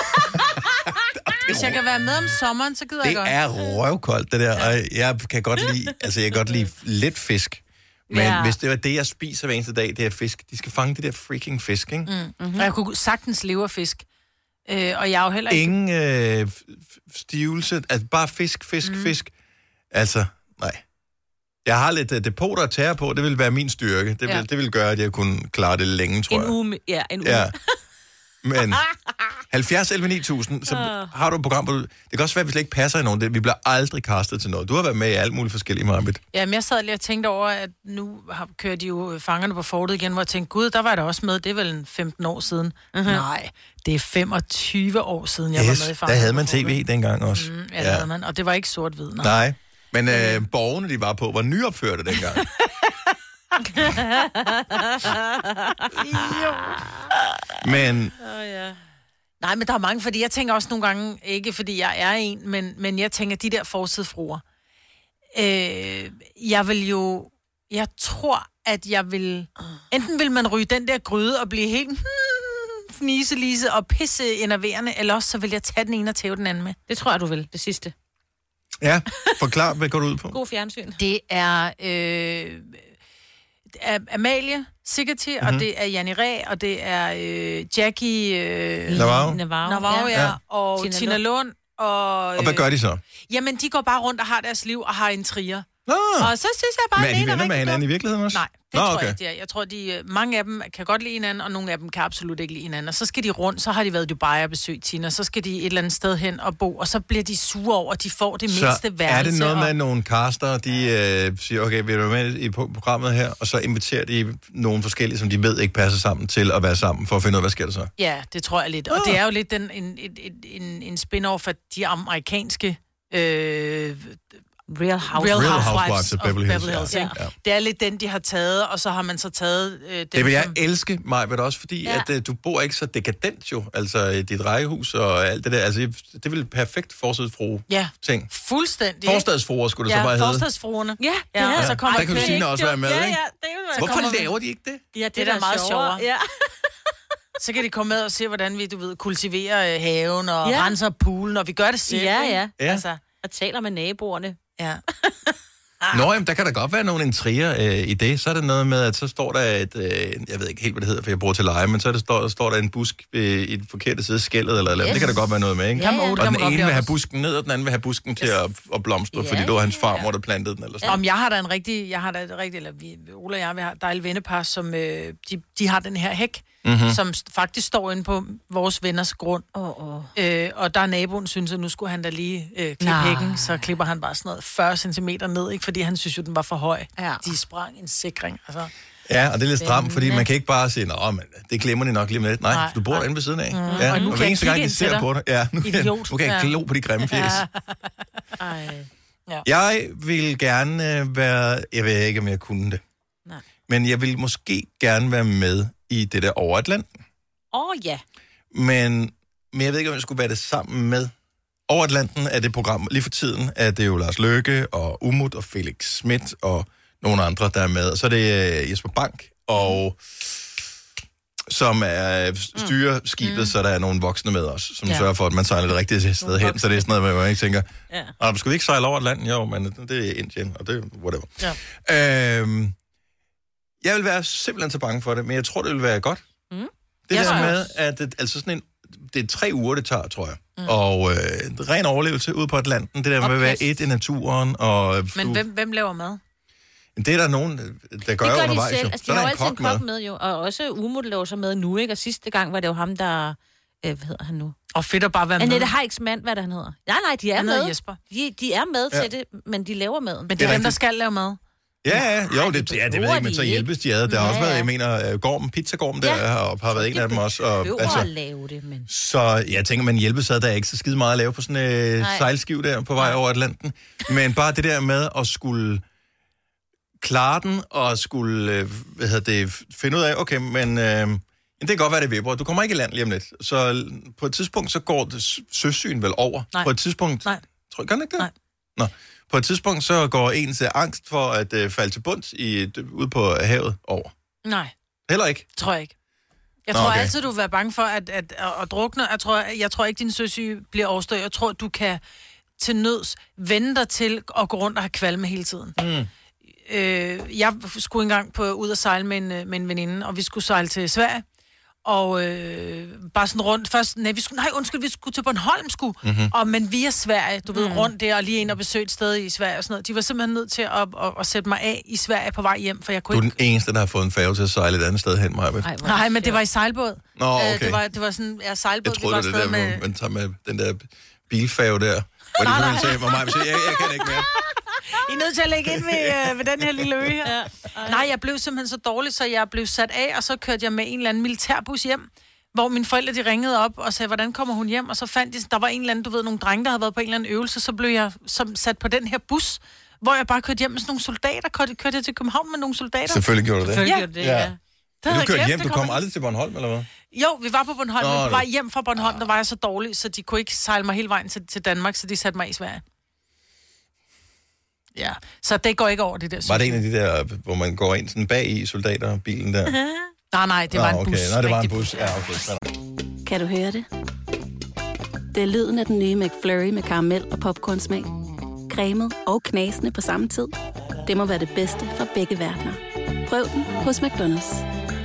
Hvis jeg kan være med om sommeren, så gider det jeg godt. Det er røvkoldt, det der. Og jeg kan godt lide, altså jeg kan godt lide lidt fisk. Men ja. hvis det var det, jeg spiser hver eneste dag, det er fisk. De skal fange de der freaking fisk, ikke? Mm, mm-hmm. Og jeg kunne sagtens leve af fisk. Øh, og jeg er jo heller ikke... Ingen øh, stivelse, altså bare fisk, fisk, mm. fisk. Altså, nej. Jeg har lidt uh, depoter at tære på, det vil være min styrke. Det vil, ja. det vil gøre, at jeg kunne klare det længe, tror en jeg. Uge, ja, en uge. Ja. Men halvfjerds elleve ni tusind, så har du et program, hvor du... Det kan også være, at vi slet ikke passer i nogen. Det. Vi bliver aldrig castet til noget. Du har været med i alt muligt forskellige, Marvitt. Jamen, jeg sad lige og tænkte over, at nu har, kører de jo fangerne på fortet igen, hvor jeg tænkte, gud, der var der også med. Det er vel en femten år siden. Uh-huh. Nej, det er femogtyve år siden, jeg yes, var med i fangerne. Der havde man tv dengang også. Mm, ja, ja. havde man. Og det var ikke sort-hvid. Nej, nej. Men øh, borgerne, de var på, var nyopførte dengang. Men... Oh, ja. Nej, men der er mange, fordi jeg tænker også nogle gange, ikke fordi jeg er en, men, men jeg tænker, de der forsidefruer. Øh, jeg vil jo... Jeg tror, at jeg vil... Enten vil man ryge den der gryde og blive helt... Hmm, fniselise og pisse enerverende, eller også så vil jeg tage den ene og tæve den anden med. Det tror jeg, du vil. Det sidste. Ja, forklar, hvad går du ud på? God fjernsyn. Det er... Øh, Amalie Sigeti, mm-hmm. og det er Janni Ræ, og det er øh, Jackie øh, Navarro, Navarro, Navarro ja. Ja. Og Tina, Tina Lund. Og, og hvad gør de så? Jamen, de går bare rundt og har deres liv og har intriger. Ah. Og så synes jeg bare, men er de venner med hinanden i virkeligheden også? Nej, det Nå, tror okay. jeg ikke, de er. Jeg tror, de, mange af dem kan godt lide hinanden, og nogle af dem kan absolut ikke lide hinanden. Og så skal de rundt, så har de været i Dubai og besøgt Tina, så skal de et eller andet sted hen og bo, og så bliver de sure over, at de får det så mindste værelse. Er det noget med og... nogle caster, de øh, siger, okay, vi er med i programmet her, og så inviterer de nogle forskellige, som de ved ikke passer sammen til at være sammen, for at finde ud af, hvad sker der så? Ja, det tror jeg lidt. Og ah. det er jo lidt en, en, en, en, en spin-off for de amerikanske... Øh, Real, House. Real Housewives, Housewives of Beverly Hills. Beverly Hills ja. Ja. Det er lidt den, de har taget, og så har man så taget... Øh, dem, det vil jeg som... elske, Maj, men også fordi, ja. at øh, du bor ikke så dekadent jo, altså i dit rækkehus og alt det der. Altså, det vil perfekt forsidsfru ja. ting. Fuldstændig. Forstadsfruer skulle det ja, så bare hedde. Ja, forstadsfruerne. Ja, det ja. ja. Og så kommer der kan du sige også være med, ja, ikke? Ja, det Hvorfor kommer... laver de ikke det? Ja, det, det er da meget sjovere. Ja. Så kan de komme med og se, hvordan vi, du ved, kultiverer haven og ja. renser poolen, og vi gør det selv. Ja, ja. ja. Altså, og taler med naboerne. Ja. Ah. Nå, jamen, der kan da godt være nogle intriger øh, i det. Så er det noget med, at så står der et... Øh, jeg ved ikke helt, hvad det hedder, for jeg bruger til leje, men så er det, står, står der en busk øh, i den forkerte side af skældet, eller, eller yes. Det kan da godt være noget med, ikke? Ja, ja. Og den ene vil have busken ned, og den anden vil have busken yes. til at, at blomstre, ja, fordi det var hans farmor, der plantede den, eller sådan. Om jeg har da en rigtig... Jeg har da et rigtig... Eller vi, Ole og jeg, vi har dejlige vennepar, som... Øh, de, de har den her hæk, mm-hmm. som faktisk står inde på vores venners grund. Oh, oh. Øh, og der er naboen, synes at nu skulle han da lige øh, klippe nah. hækken, så klipper han bare sådan noget fyrre centimeter ned, ikke? Fordi han synes jo, den var for høj. Ja. De sprang en sikring, altså. Ja, og det er lidt stramt, fordi man kan ikke bare sige, nå, men det glemmer de nok lige med lidt. Nej, Nej. du bor derinde ved siden af. Mm. Ja. Og nu og kan eneste gang, de ser på dig. Ja, nu kan, nu kan jeg ja. glo på de grimme fjes. Ja. Ja. Jeg vil gerne øh, være... Jeg ved ikke, om jeg kunne det. Nej. Men jeg vil måske gerne være med i det der over Atlanten. Åh, oh, ja. Men, men jeg ved ikke, om jeg skulle være det sammen med. Over Atlanten er det program. Lige for tiden er det jo Lars Løkke og Umut og Felix Schmidt og nogle andre, der er med. Og så er det uh, Jesper Bank, og, som er styrer skibet, mm. så der er nogle voksne med os, som ja. sørger for, at man sejler det rigtige sted hen. Så det er sådan noget, man ikke tænker, ja. skal vi ikke sejle over Atlanten? Jo, men det er Indien, og det er whatever. Ja. Øhm, jeg vil være simpelthen så bange for det, men jeg tror, det vil være godt. Mm. Det der med, at det, altså sådan en, det er tre uger, det tager, tror jeg. Mm. Og øh, ren overlevelse ude på Atlanten, det der med at være et i naturen. Og, men hvem, hvem laver mad? Det er der nogen, der gør, gør undervejs. De, altså, de har jo altid en kok med, jo. Og også Umut laver så med nu, ikke? Og sidste gang var det jo ham, der... Øh, hvad hedder han nu? Og fedt at bare være med. Annette Heiks mand, hvad der han hedder. Nej, nej, de er han med. Jesper. De, de er med ja. til det, men de laver mad. Men det er, det er dem, der skal lave mad. Ja, ja, jo, det, ja, det ved jeg ikke, men så hjælpes de ad. Der har ja. også været, jeg mener, Gorm, Pizzagorm der, ja. og har været en af dem også. Og, altså, at lave det, men... Så jeg tænker, man hjælpes ad, der er ikke så skide meget at lave på sådan en øh, sejlskiv der på vej over Atlanten. Men bare det der med at skulle klare den, og skulle, øh, hvad hedder det, finde ud af, okay, men... Øh, det kan godt være, det vipper. Du kommer ikke i land lige om lidt. Så på et tidspunkt, så går det søsyn vel over. Nej. På et tidspunkt... Nej. Tror jeg, kan ikke det? Nej. Nå. På et tidspunkt, så går ens angst for at øh, falde til bunds i, ude på havet over. Nej. Heller ikke? Tror jeg ikke. Jeg Nå, tror okay. altid, du vil være bange for at, at, at, at drukne. Jeg tror, jeg tror ikke, din søsyge bliver overstået. Jeg tror, du kan til nøds vende dig til at gå rundt og have kvalme hele tiden. Mm. Øh, jeg skulle engang på, ud og sejle med en, med en veninde, og vi skulle sejle til Sverige. Og øh, bare sådan rundt. Først, nej, vi skulle, nej, undskyld, vi skulle til Bornholm, skulle. Mm-hmm. Og, men via Sverige, du ved, mm. rundt der, og lige ind og besøge et sted i Sverige og sådan noget. De var simpelthen nødt til at, at, at sætte mig af i Sverige på vej hjem, for jeg kunne Du er ikke... den eneste, der har fået en færge til at sejle et andet sted hen, Maja. Nej, nej, men det var i sejlbåd. Nå, okay. Øh, det, var, det var sådan, ja, sejlbåd. Jeg troede, det var det der, med... hvor man tager med den der bilfærge der. Hvor de kunne sige, hvor Maja siger, jeg, jeg kan ikke mere. I er nødt til at lægge ind ved, øh, ved den her lille ø her. Ja. Nej, jeg blev simpelthen så dårlig, så jeg blev sat af, og så kørte jeg med en eller anden militærbus hjem, hvor mine forældre, de ringede op og sagde, hvordan kommer hun hjem? Og så fandt de, der var en eller anden, du ved, nogle drenge, der havde været på en eller anden øvelse, så blev jeg som sat på den her bus, hvor jeg bare kørte hjem med sådan nogle soldater. Kørte, kørte jeg til København med nogle soldater. Selvfølgelig gjorde du det. Selvfølgelig gjorde det, ja. ja. Du kørte hjem, du kom aldrig til Bornholm, eller hvad? Jo, vi var på Bornholm, Nå, men på vej hjem fra Bornholm, der var jeg så dårlig, så de kunne ikke sejle mig hele vejen til, til Danmark, så de satte mig i Sverige. Ja, så det går ikke over det der. Var det en af de der, hvor man går ind sådan bag i soldaterbilen der? nej, nej, det var Nå, en okay. bus. Nej, det var en bus. Ja, okay. Kan du høre det? Det er lyden af den nye McFlurry med karamel og popcornsmag. Cremet og knasende på samme tid. Det må være det bedste fra begge verdener. Prøv den hos McDonald's.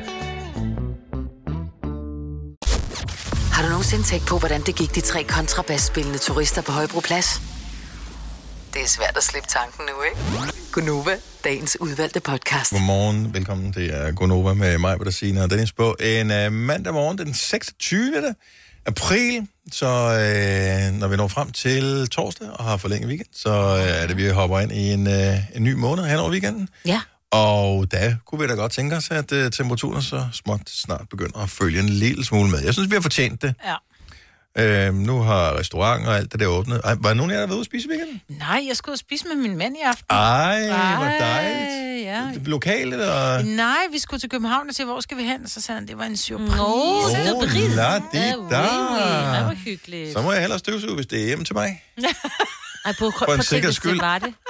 Har du nogensinde tænkt på, hvordan det gik de tre kontrabasspillende turister på Højbroplads? Det er svært at slippe tanken nu, ikke? Gunova, dagens udvalgte podcast. Godmorgen, velkommen til uh, Gunova med mig, Bettina og Dennis på en uh, mandag morgen, den seksogtyvende april. Så uh, når vi når frem til torsdag og har forlænget weekend, så uh, er det, vi hopper ind i en, uh, en ny måned hen over weekenden. Ja. Og der kunne vi da godt tænke os, at uh, temperaturen så småt snart begynder at følge en lille smule med. Jeg synes, vi har fortjent det. Ja. Øhm, nu har restauranter og alt det der åbnet. Ej, var der nogen af jer, der var ude at spise i weekenden? Nej, jeg skulle ud og spise med min mand i aften. Ej, Ej hvor dejligt. Ja. Lokalt, eller? Nej, vi skulle til København og se, hvor skal vi hen? Så sagde han, det var en surprise. Åh, Åh, surprise. la di Ja, da. oui, oui. Det var hyggeligt. Så må jeg hellere støvsuge, hvis det er hjemme til mig. Ej, på, For en på sikker det skyld. var det.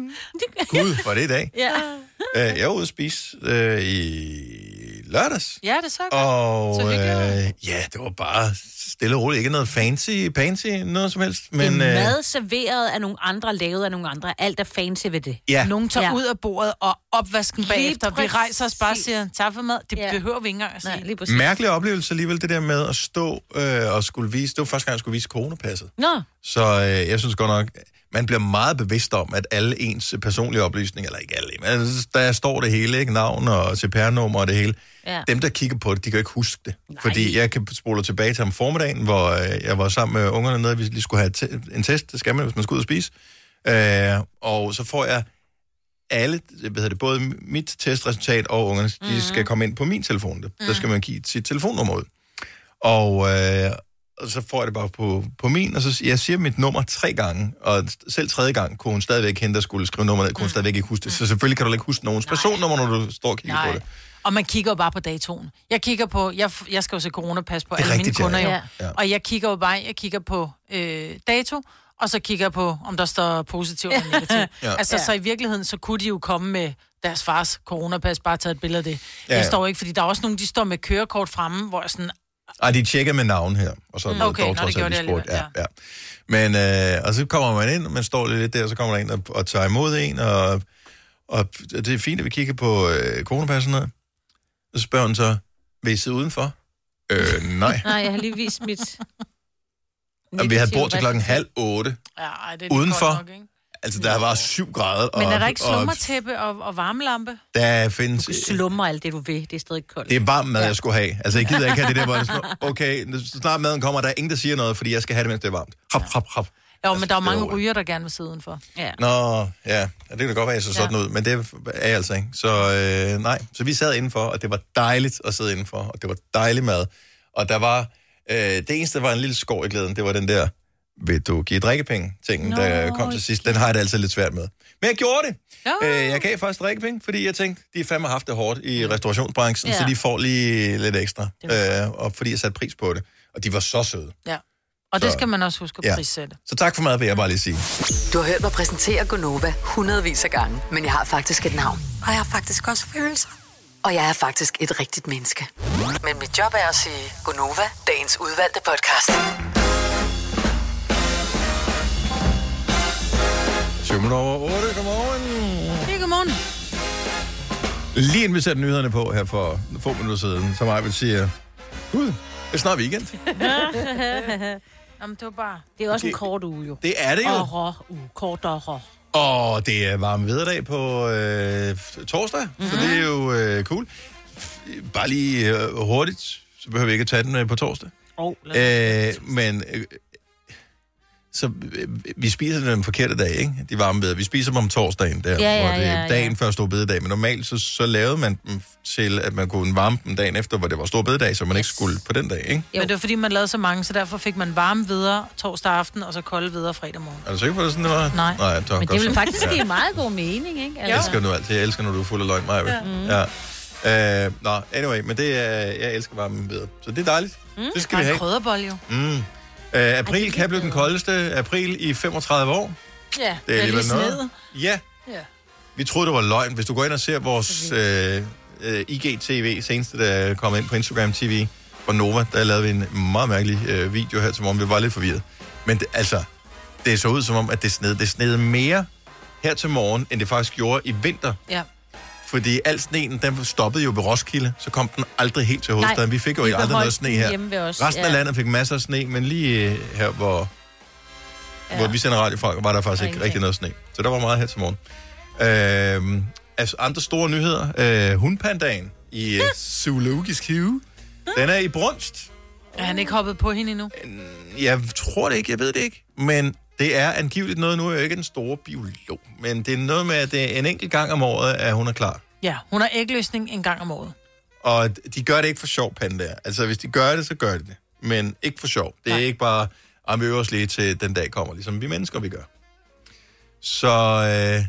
Gud, var det i dag? Ja. Øh, jeg var ude at spise øh, i lørdags. Ja, det så godt. Og Så hyggeligt. øh, ja, det var bare stille og roligt. Ikke noget fancy, fancy, noget som helst. Men, Men, det er øh, mad serveret af nogle andre, lavet af nogle andre. Alt er fancy ved det. ja. Nogen tager Ja. ud af bordet og opvasken Lige bagefter. Vi rejser os bare og præcis. siger, tak for mad. Det Ja. behøver vi ikke engang at sige. Nej, lige præcis. Mærkelig oplevelse alligevel, det der med at stå øh, og skulle vise. Det var første gang, jeg skulle vise coronapasset. Nå. Så øh, jeg synes godt nok, man bliver meget bevidst om, at alle ens personlige oplysninger, eller ikke alle, men der står det hele, ikke? Navn og C P R-nummer og det hele. Ja. Dem, der kigger på det, de kan jo ikke huske det. Nej. Fordi jeg kan spole tilbage til om formiddagen, hvor øh, jeg var sammen med ungerne nede, og vi lige skulle have te- en test, det skal man, hvis man skal ud og spise. Øh, og så får jeg alle, hvad hedder det, både mit testresultat og ungerne, mm-hmm. de skal komme ind på min telefon. Der, mm. der skal man give sit telefonnummer ud. Og... Øh, og så får jeg det bare på, på min, og så jeg siger mit nummer tre gange, og selv tredje gang kunne hun stadigvæk hente, der skulle skrive nummeret, kunne hun stadigvæk ikke huske det. Så selvfølgelig kan du ikke huske nogens personnummer, når du står og kigger Nej. på det. Og man kigger jo bare på datoen. Jeg kigger på, jeg, jeg skal jo se coronapas på Det er alle rigtigt, mine kunder ja. jo. Ja. Og jeg kigger jo bare, jeg kigger på øh, dato, og så kigger jeg på, om der står positivt eller negativt. Ja. Altså, Ja. så i virkeligheden, så kunne de jo komme med deres fars coronapas, bare tage et billede af det. Ja, Jeg ja. står ikke, fordi der er også nogle, de står med kørekort fremme, hvor jeg sådan, Ej, de tjekker med navn her, og så er Mm. det Okay, dog nå, trods det alt, gjorde de det spurgte. Ja, alligevel, ja. Men, øh, og så kommer man ind, og man står lidt der, og så kommer der en og, og tager imod en, og, og det er fint, at vi kigger på øh, coronapas og sådan noget. Så spørger hun så, vil I sidde udenfor? Øh, nej. Nej, jeg har lige vist mit... Og vi havde bord til negative klokken resultat. halv otte. ja, ej, det er lidt Udenfor? koldt nok, ikke? Altså, der var syv grader. Men er og, der ikke og slummertæppe og, og varmelampe? Der findes... Du slummer alt det, du vil. Det er stadig koldt. Det er varm mad, jeg skulle have. Altså, jeg gider ikke have det der, hvor det er okay, så snart maden kommer, der er ingen, der siger noget, fordi jeg skal have det, mens det er varmt. Hop, hop, hop. Jo, men der er jo mange det er ryger, der gerne vil sidde udenfor. Ja. Nå, ja, ja, det kan da godt være, at jeg så sådan ud, men det er jeg altså ikke. Så øh, nej, så vi sad indenfor, og det var dejligt at sidde indenfor, og det var dejlig mad. Og der var, øh, det eneste, der var en lille skår i glæden, det var den der, vil du give drikkepenge-tingen, der kom til sidst. Den har jeg det altid lidt svært med. Men jeg gjorde det. Ja. Øh, jeg gav faktisk drikkepenge, fordi jeg tænkte, de har fandme haft det hårdt i restaurationsbranchen, Ja. så de får lige lidt ekstra. Øh, og fordi jeg satte pris på det. Og de var så søde. Ja. Og det Så- skal man også huske at Ja. prissætte. Så tak for mad, vil jeg bare lige sige. Du har hørt mig præsentere Gunova hundredvis af gange, men jeg har faktisk et navn. Og jeg har faktisk også følelser. Og jeg er faktisk et rigtigt menneske. Men mit job er at sige Gunova, dagens udvalgte podcast. syv minutter over otte, godmorgen. Ja, godmorgen. Lige inden vi sætter nyhederne på her for få minutter siden, som jeg vil sige, Gud, det er snart weekend. Jamen, det var bare... Det er også Okay. en kort uge, jo. Det er det jo. Åh, uh, kort og Og det er varme vederdag på øh, torsdag, mm-hmm. så det er jo øh, cool. Bare lige øh, hurtigt, så behøver vi ikke at tage den øh, på torsdag. Oh, øh, men øh, så øh, vi spiser den forkerte dag, ikke? De varme veder. Vi spiser dem om torsdagen, der, ja, ja, hvor det er ja, dagen ja. før stor bededag. Men normalt så, så lavede man dem til, at man kunne varme dem dagen efter, hvor det var stor bededag, så man yes. ikke skulle på den dag, ikke? Jo. Men det var fordi, man lavede så mange, så derfor fik man varme videre torsdag aften, og så kolde videre fredag morgen. Er du sikker på, det sådan, det var? Nej. Nej det var Men godt det vil så. faktisk give meget god mening, ikke? Jeg elsker nu altid. Jeg elsker, når du er fuld af løgn, Maja. Ja. Mm. ja. Uh, Nå, anyway, men det er, jeg elsker varme ved. Så det er dejligt. Mm. Det skal vi have. En krydderbolle, jo. Mm. Uh, april kan blive den koldeste april i femogtredive år. Ja, det er alligevel noget. Ja. Ja. Vi troede, det var løgn. Hvis du går ind og ser vores uh, uh, I G T V, seneste, der kom ind på Instagram T V fra Nova, der lavede vi en meget mærkelig uh, video her til morgen. Vi var lidt forvirret. Men det, altså, det så ud som om, at det sned. Det sned mere her til morgen, end det faktisk gjorde i vinter. Ja. Fordi al sneen, den stoppede jo ved Roskilde, så kom den aldrig helt til hovedstaden. Nej, vi fik jo vi aldrig noget sne her. Resten ja. af landet fik masser af sne, men lige her, hvor, ja. hvor vi sender radio fra, var der faktisk ikke rigtig noget sne. Så der var meget her til morgen. Øh, altså andre store nyheder. Øh, hundpandaen i uh, Zoologisk Have, den er i brunst. Er han ikke hoppet på hende endnu? Jeg tror det ikke, jeg ved det ikke. Men det er angiveligt noget, nu er jeg jo ikke en stor biolog, men det er noget med, at det er en enkelt gang om året, at hun er klar. Ja, hun har ægløsning en gang om året. Og de gør det ikke for sjov, pandaer. Altså, hvis de gør det, så gør de det. Men ikke for sjov. Det er Nej. ikke bare, at vi øver os lige til den dag kommer, ligesom vi mennesker, vi gør. Så... Øh...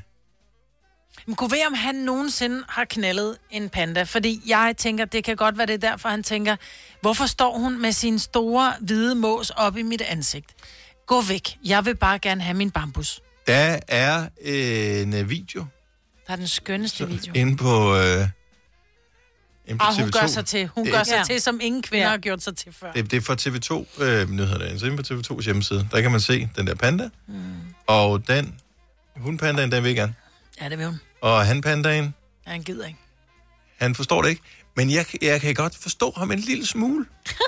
Men kunne ved, om han nogensinde har knaldet en panda? Fordi jeg tænker, det kan godt være det derfor, han tænker, hvorfor står hun med sin store, hvide mås op i mit ansigt? Gå væk. Jeg vil bare gerne have min bambus. Der er en video. Der er den skønneste video. Inde på... Øh... Inde på ah, hun gør sig til. Hun det, gør sig ja. til, som ingen kvinder ja. har gjort sig til før. Det, det er fra T V to øh, nyhederne. Så inde på T V to's hjemmeside, der kan man se den der panda. Mm. Og den hundpandaen, den vil gerne. Ja, det vil hun. Og hanpandaen. Ja, han gider ikke. Han forstår det ikke. Men jeg, jeg kan godt forstå ham en lille smule.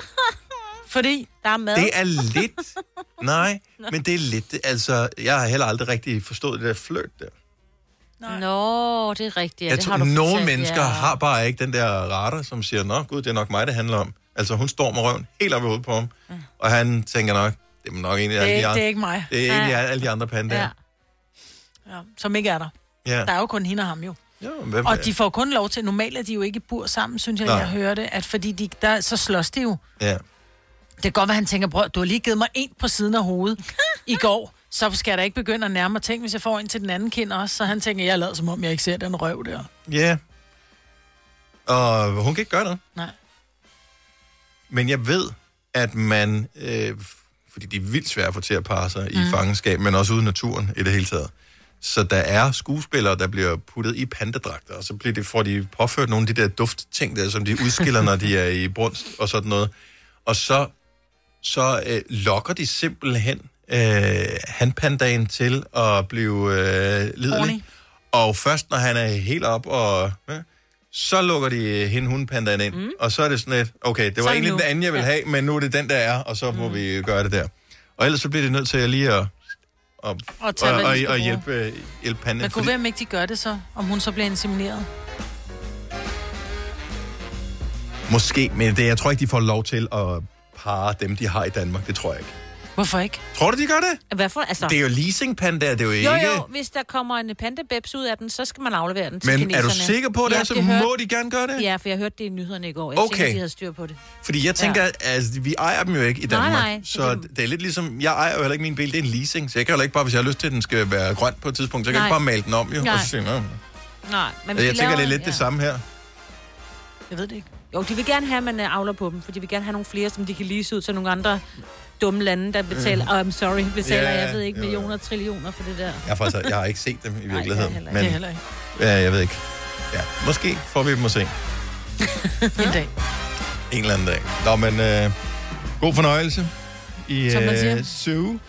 Fordi der er mad. Det er lidt... Nej, men det er lidt... Altså, jeg har heller aldrig rigtig forstået det der flirt der. Nej. Nå, det er rigtigt. Ja, jeg det tror, har du nogle fortalt, mennesker ja. har bare ikke den der radar, som siger, nå gud, det er nok mig, det handler om. Altså, hun står med røven helt op i hovedet på ham. Mm. Og han tænker nok, det er nok en af alle de andre. Det er ikke mig. Det er egentlig ja. alle de andre pandaer. Ja. Ja, som ikke er der. Ja. Der er jo kun hende og ham jo. Jo, hvem og de får kun lov til, normalt er de jo ikke i bur sammen, synes jeg, Nej. jeg hørte, at fordi de, der, så slås de jo. Ja. Det kan godt være, han tænker, bror, du har lige givet mig en på siden af hovedet i går, så skal jeg da ikke begynde at nærme mig ting, hvis jeg får en til den anden kind også. Så han tænker, jeg lader som om, jeg ikke ser den røv der. Ja. Og hun kan ikke gøre noget. Nej. Men jeg ved, at man, øh, fordi de er vildt svære at få til at parre sig mm. i fangenskab, men også ude i naturen i det hele taget. Så der er skuespillere, der bliver puttet i pandadragter, og så bliver det, får de påført nogle af de der duftting der, som de udskiller, når de er i brunst og sådan noget. Og så, så øh, lokker de simpelthen øh, hanpandaen til at blive øh, lidelig. Og først når han er helt op, og øh, så lukker de hende hundpandaen ind. Mm. Og så er det sådan et, okay, det var så egentlig nu. Den anden, jeg ville ja. have, men nu er det den, der er, og så må mm. vi gøre det der. Og ellers så bliver det nødt til at lige at og, og, og, og, og hjælpe, hjælpe pandaen. Men kunne være, om ikke de gør det så, om hun så bliver insemineret? Måske, men det, jeg tror ikke, de får lov til at parre dem, de har i Danmark. Det tror jeg ikke. Hvorfor ikke? Tror du, de gør det? Hvad for, altså... Det er jo leasingpandaer, det er jo, jo ikke... Jo, jo, hvis der kommer en pandabebs ud af den, så skal man aflevere den til men kineserne. Men er du sikker på det, ja, så det må hørte... de gerne gøre det? Ja, for jeg hørte det i nyhederne i går. Jeg okay. tænker, de havde styr på det. Fordi jeg tænker, ja. altså, vi ejer dem jo ikke i Danmark. Nej, nej. Så det... det er lidt ligesom, jeg ejer jo heller ikke min bil, det er en leasing. Så jeg kan heller ikke bare, hvis jeg har lyst til, at den skal være grøn på et tidspunkt, så jeg kan ikke bare male den om, jo. Nej. Og så sige, nej. Nej, men jeg tænker, laver... det er lidt ja. det samme her. Jeg ved det ikke. Jo, de vil gerne have, at man avler på dem, for de vil gerne have nogle flere, som de kan lease ud til nogle andre dumme lande, der betaler, mm. oh, I'm sorry, betaler, ja, jeg ved ikke, millioner og trillioner for det der. Jeg, faktisk, jeg har ikke set dem i virkeligheden. Nej, det er heller ikke. Men, ja, jeg ved ikke. Ja, måske får vi dem at se. En dag. En eller anden dag. Nå, men øh, god fornøjelse i øh, Zoo. Men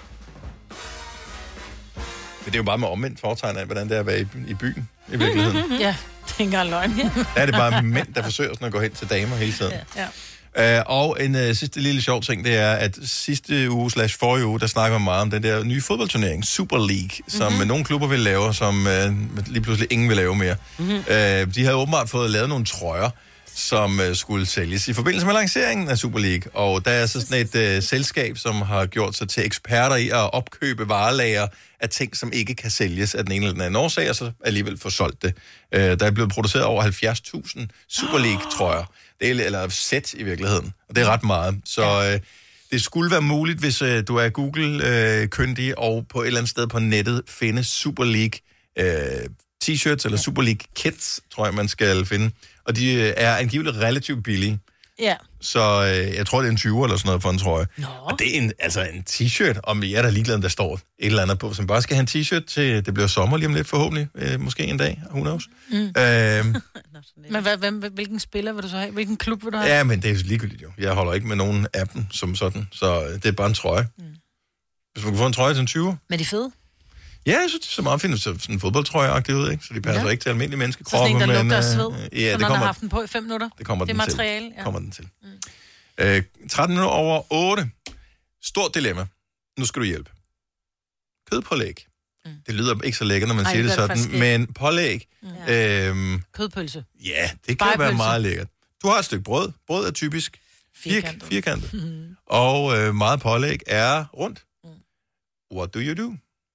det er jo bare med omvendt foretegn af, hvordan det er at være i, i byen i virkeligheden. Ja, det er ikke engang løgn. Der er det bare mænd, der forsøger sådan at gå hen til damer hele tiden. Ja. Uh, og en uh, sidste lille sjov ting, det er, at sidste uge slash forrige uge, der snakker man meget om den der nye fodboldturnering, Super League, som mm-hmm. nogle klubber vil lave, som uh, lige pludselig ingen vil lave mere. Mm-hmm. Uh, de havde åbenbart fået lavet nogle trøjer, som uh, skulle sælges i forbindelse med lanceringen af Super League. Og der er så sådan et uh, selskab, som har gjort sig til eksperter i at opkøbe varelager af ting, som ikke kan sælges af den ene eller den anden årsag, og så alligevel få solgt det. Uh, der er blevet produceret over halvfjerds tusind Super League-trøjer. Det er, eller sæt i virkeligheden, og det er ret meget. Så uh, det skulle være muligt, hvis uh, du er Google-kyndig uh, og på et eller andet sted på nettet finde Super League uh, t-shirts eller Super League kits, tror jeg, man skal finde. Og de er angiveligt relativt billige. Ja. Så øh, jeg tror, det er en tyver eller sådan noget for en trøje. Nå. Og det er en, altså en t-shirt, om jeg er der ligeglad, der står et eller andet på, som bare skal have en t-shirt til, det bliver sommer lige om lidt forhåbentlig, øh, måske en dag, who knows. Mm. Øhm, men hvad, hvem, hvilken spiller vil du så have? Hvilken klub vil du have? Ja, men det er ligegyldigt jo. Jeg holder ikke med nogen af dem som sådan, så det er bare en trøje. Mm. Hvis man kan få en trøje til en tyver. Men de er fede? Ja, jeg synes, det er så meget fint, så sådan en fodboldtrøje-agtig ud, ikke? Så de passer ja. ikke til almindelige menneskekroppe. Så sådan en, der men, lugter af sved, øh, ja, så det når kommer, har haft den på i fem minutter. Det kommer det er den materiale, til. Ja. Kommer den til. Mm. Øh, tretten minutter over otte. Stort dilemma. Nu skal du hjælpe. Kødpålæg. Mm. Det lyder ikke så lækkert, når man Ej, siger det sådan, men pålæg... Mm. Øhm, Kødpølse. Ja, det kan være meget lækkert. Du har et stykke brød. Brød er typisk firkantet. firkantet. Mm-hmm. Og øh, meget pålæg er rundt. Mm. What do you do?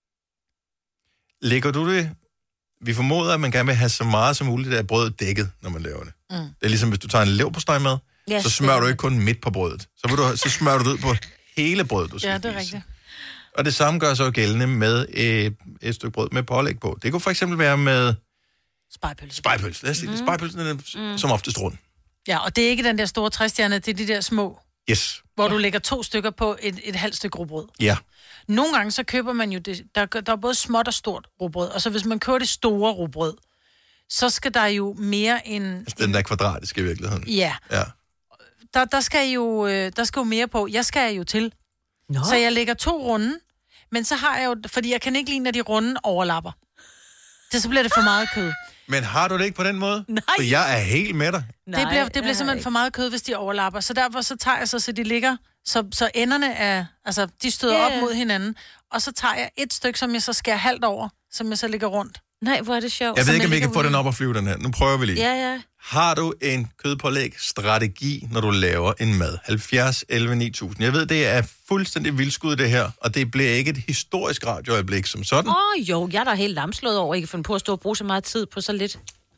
Lægger du det... Vi formoder, at man gerne vil have så meget som muligt af brødet dækket, når man laver det. Mm. Det er ligesom, hvis du tager en leverpostej med, yes, så smører du ikke kun midt på brødet. Så, vil du, så smører du det ud på hele brødet, du skal Ja, det er spise. rigtigt. Og det samme gør så gældende med et, et stykke brød med pålæg på. Det kunne for eksempel være med... Spejpølse. Spejpølse. Lad os sige mm. det. Spejpølsen er mm. som oftest rund. Ja, og det er ikke den der store træstjerne, det er de der små. Yes. Hvor ja. du lægger to stykker på et, et halvt stykke rugbrød. Ja. Nogle gange så køber man jo det, der, der er både småt og stort rugbrød, og så hvis man køber det store rugbrød, så skal der jo mere end... Altså den der kvadratiske i virkeligheden. Ja. ja. Der, der, skal jo, der skal jo mere på. Jeg skal jo til. Nå. Så jeg lægger to runde, men så har jeg jo... Fordi jeg kan ikke lide, når de runde overlapper. Det, så bliver det for meget kød. Men har du det ikke på den måde? Nej. For jeg er helt med dig. Nej, det bliver, det bliver simpelthen for meget kød, hvis de overlapper. Så derfor så tager jeg så, så de ligger... Så, så enderne er... Altså, de støder yeah. op mod hinanden. Og så tager jeg et stykke, som jeg så skærer halvt over, som jeg så ligger rundt. Nej, hvor er det sjovt. Jeg ved ikke, om vi kan få den op og flyve, den her. Nu prøver vi lige. Ja, ja. Har du en kødpålæg-strategi, når du laver en mad? halvfjerds elleve ni tusind. Jeg ved, det er fuldstændig vildskud, det her. Og det bliver ikke et historisk radioøjeblik som sådan. Åh, oh, jo. Jeg er da helt lamslået over, at ikke finde på at stå og bruge så meget tid på så lidt.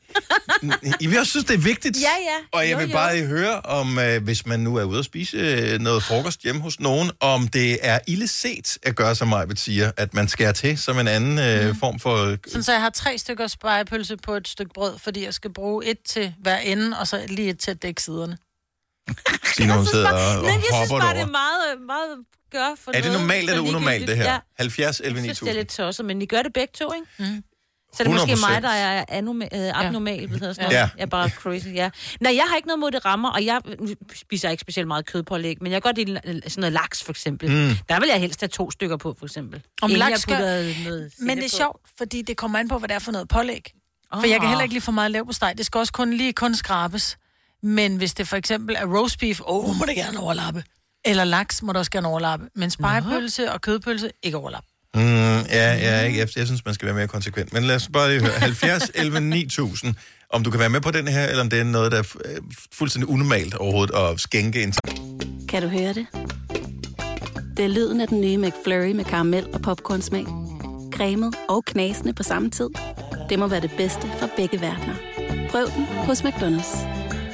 I vil også synes, det er vigtigt. Ja, ja. Og jeg jo, vil jo. bare høre, om øh, hvis man nu er ude at spise øh, noget frokost hjemme hos nogen, om det er illeset at gøre, som Majbet siger, at man skærer til som en anden øh, mm. form for... Øh, Sådan, så jeg har tre stykker spegepølse på et stykke brød, fordi jeg skal bruge et til hver ende, og så lige et til at dække siderne. Signe, hun sidder og, og men jeg synes hopper bare, det er meget, meget gør for Er det noget, normalt eller unormalt, det her? Ja. halvfjerds elleve ni tusind. Jeg synes, det er lidt tosset, men I gør det begge to, ikke? Mm. Så det er hundrede procent. måske mig, der er anoma- øh, abnormal, ved sådan noget. Ja. Jeg er bare crazy, ja. Nej, jeg har ikke noget mod det rammer, og jeg spiser ikke specielt meget kødpålæg, men jeg gør det sådan noget laks, for eksempel. Mm. Der vil jeg helst have to stykker på, for eksempel. Om Inden laks skal... noget Men det er på. sjovt, fordi det kommer an på, hvad det er for noget pålæg. Oh. For Oh. jeg kan heller ikke lide for meget leverpostej. Det skal også kun lige kun skrabes. Men hvis det for eksempel er roast beef, åh, oh, må det gerne overlappe. Eller laks må det også gerne overlappe. Men spegepølse og kødpølse, ikke overlappe. Mm, ja, ja, jeg, jeg, jeg synes, man skal være mere konsekvent. Men lad os bare lige høre. halvfjerds elleve ni tusind. Om du kan være med på den her, eller om det er noget, der er fuldstændig unormalt overhovedet at skænke en. Kan du høre det? Det er lyden af den nye McFlurry med karamel og popcornsmag. Cremet og knasende på samme tid. Det må være det bedste fra begge verdener. Prøv den hos McDonald's.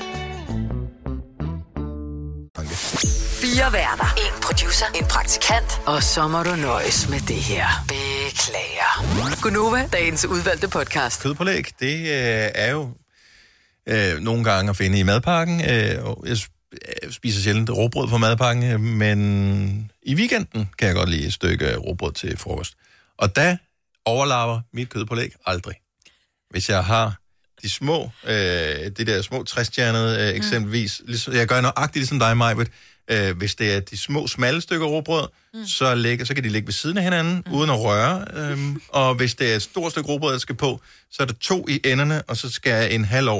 Fire værter. En producer. En praktikant. Og så må du nøjes med det her. Beklager. Gunova, dagens udvalgte podcast. Kødpålæg, det øh, er jo øh, nogle gange at finde i madpakken. Øh, og jeg spiser sjældent råbrød på madpakken, øh, men i weekenden kan jeg godt lide et stykke råbrød til frokost. Og der overlapper mit kødpålæg aldrig. Hvis jeg har de små, øh, de der små træstjernede øh, eksempelvis, ligesom, jeg gør nøjagtigt ligesom dig, Majbet. Øh, hvis det er de små, smalle stykker råbrød, mm. så, lægge, så kan de ligge ved siden af hinanden, mm. uden at røre. Øhm, og hvis det er et stort stykke råbrød, der skal på, så er der to i enderne, og så skal jeg en halv over.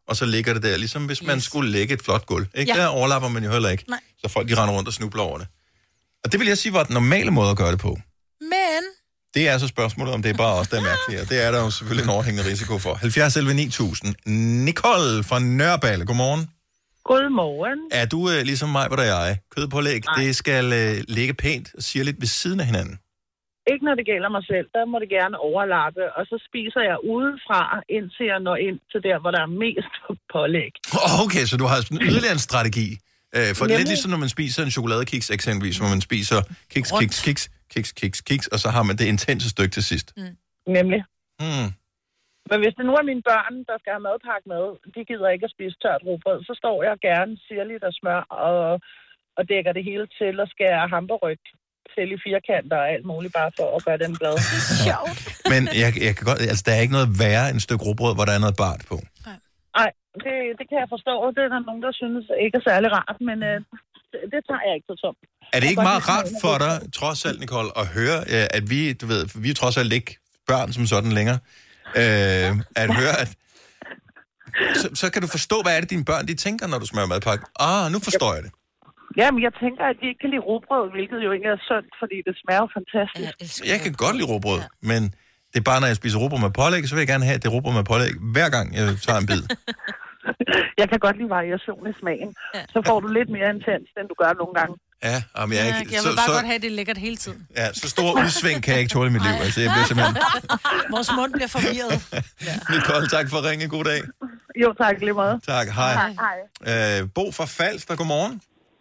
og så ligger det der, ligesom hvis man yes. skulle lægge et flot gulv. Ikke? Ja. Der overlapper man jo heller ikke, Nej. så folk de render rundt og snubler over det. Og det vil jeg sige var den normale måde at gøre det på. Men... Det er altså spørgsmålet, om det er bare os, der er mærkelige, og det er der jo selvfølgelig en overhængende risiko for. halvfjerds elleve ni tusind. Nicole fra Nørreballe, godmorgen. Godmorgen. Er du øh, ligesom mig, hvor der er jeg? Kødpålæg, det skal øh, ligge pænt og siger lidt ved siden af hinanden. Ikke når det gælder mig selv, der må det gerne overlappe, og så spiser jeg udefra, indtil jeg når ind til der, hvor der er mest pålæg. Okay, så du har sådan en yderligere en strategi. Øh, for Nemlig. Lidt ligesom når man spiser en chokoladekiks eksempelvis, hvor man spiser kiks, kiks, kiks, kiks, kiks, kiks, og så har man det intense stykke til sidst. Mm. Nemlig. Mm. Men hvis det nu er mine børn, der skal have madpakke med, de gider ikke at spise tørt rugbrød, så står jeg gerne sirligt og smør og, og dækker det hele til og skærer hamburryg til i firkanter og alt muligt, bare for at gøre den glad. Sjovt. Men jeg, jeg kan godt, altså, der er ikke noget værre end et stykke rugbrød, hvor der er noget bart på. Nej, det, det kan jeg forstå. Det er der nogen, der synes ikke er særlig rart, men øh, det, det tager jeg ikke så tomt. Er det ikke meget rart for dig, trods alt, Nicole, at høre, at vi, du ved, vi er trods alt ikke børn som sådan længere, øh, at høre, at så, så kan du forstå, hvad er det, dine børn de tænker, når du smører madpakke? Ah, nu forstår jeg det. Jamen, jeg tænker, at de ikke kan lide rugbrød, hvilket jo ikke er sundt, fordi det smager fantastisk. Jeg kan godt lide rugbrød, men det er bare, når jeg spiser rugbrød med pålæg, så vil jeg gerne have det rugbrød med pålæg, hver gang jeg tager en bid. Jeg kan godt lide variation i smagen. Så får du lidt mere intens, end du gør nogle gange. Ja, men jeg, ja, ikke, jeg vil så, bare så, godt have, det lækkert hele tiden. Ja, så stor udsving kan jeg ikke tåle i mit liv. Altså, jeg bliver simpelthen... Vores mund bliver forvirret. Ja. Nicole, tak for at ringe. God dag. Jo, tak lige meget. Tak, hej. Hej. Øh, Bo fra Falster, godmorgen.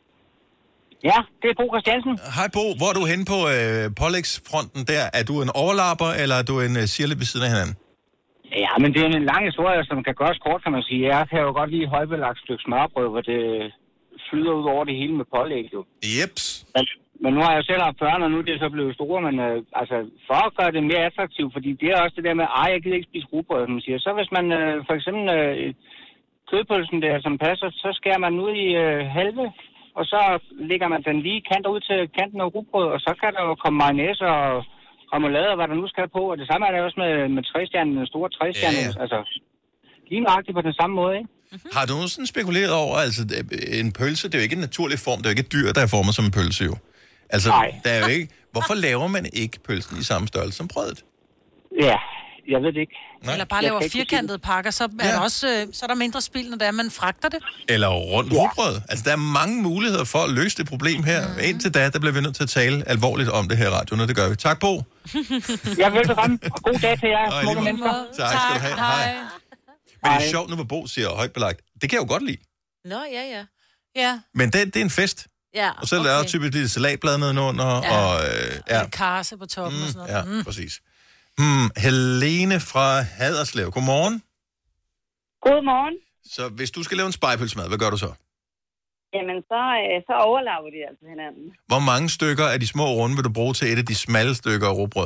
Ja, det er Bo Christiansen. Hej Bo, hvor er du henne på øh, pålægsfronten der? Er du en overlapper, eller er du en øh, sirlig ved siden af hinanden? Ja, men det er en lang historie, som kan gøres kort, kan man sige. Jeg kan jo godt lide højbelagt stykke smørbrød, hvor det flyder ud over det hele med pålæg, jo. Jeps. Men, men nu har jeg jo selv haft børn, og nu er det så blevet store, men øh, altså, for at gøre det mere attraktivt, fordi det er også det der med, ej, jeg gider ikke spise rugbrød, som man siger. Så hvis man øh, for eksempel øh, kødpølsen der, som passer, så skærer man ud i øh, halve, og så lægger man den lige kanter ud til kanten af rugbrød, og så kan der jo komme mayonnaise og remoulade og hvad der nu skal på. Og det samme er der også med, med træstjernen, den store træstjerne. Ja, ja. Altså, lige nøjagtigt på den samme måde, ikke? Mm-hmm. Har du sådan spekuleret over, altså en pølse, det er jo ikke en naturlig form, det er jo ikke et dyr, der er formet som en pølse jo. Altså, Nej. Der er jo ikke... Hvorfor laver man ikke pølsen i samme størrelse som brødet? Ja, jeg ved det ikke. Nej. Eller bare laver firkantede pakker, så er, ja. der også, øh, så er der mindre spild, når det er, man fragter det. Eller rundt rugbrød. Altså, der er mange muligheder for at løse det problem her. Mm. Indtil da, der bliver vi nødt til at tale alvorligt om det her radio, og det gør vi. Tak, Bo. Jeg vil velkommen, og god dag til jer, smukke mennesker. Tak, tak skal du have. Hej. Hej. Men det er sjovt nu, hvor Bo siger højt belagt. Det kan jeg jo godt lide. Nå, ja, ja. Ja. Men det, det er en fest. Ja, og så okay. er der typisk lidt salatblad nedenunder. Ja. Og, øh, ja. Og karse på toppen mm, og sådan noget. Ja, mm. præcis. Hmm, Helene fra Haderslev. Godmorgen. Godmorgen. Så hvis du skal lave en spejpølsemad, hvad gør du så? Jamen, så, så overlaver de altså hinanden. Hvor mange stykker af de små runde vil du bruge til et af de smalle stykker af rugbrød?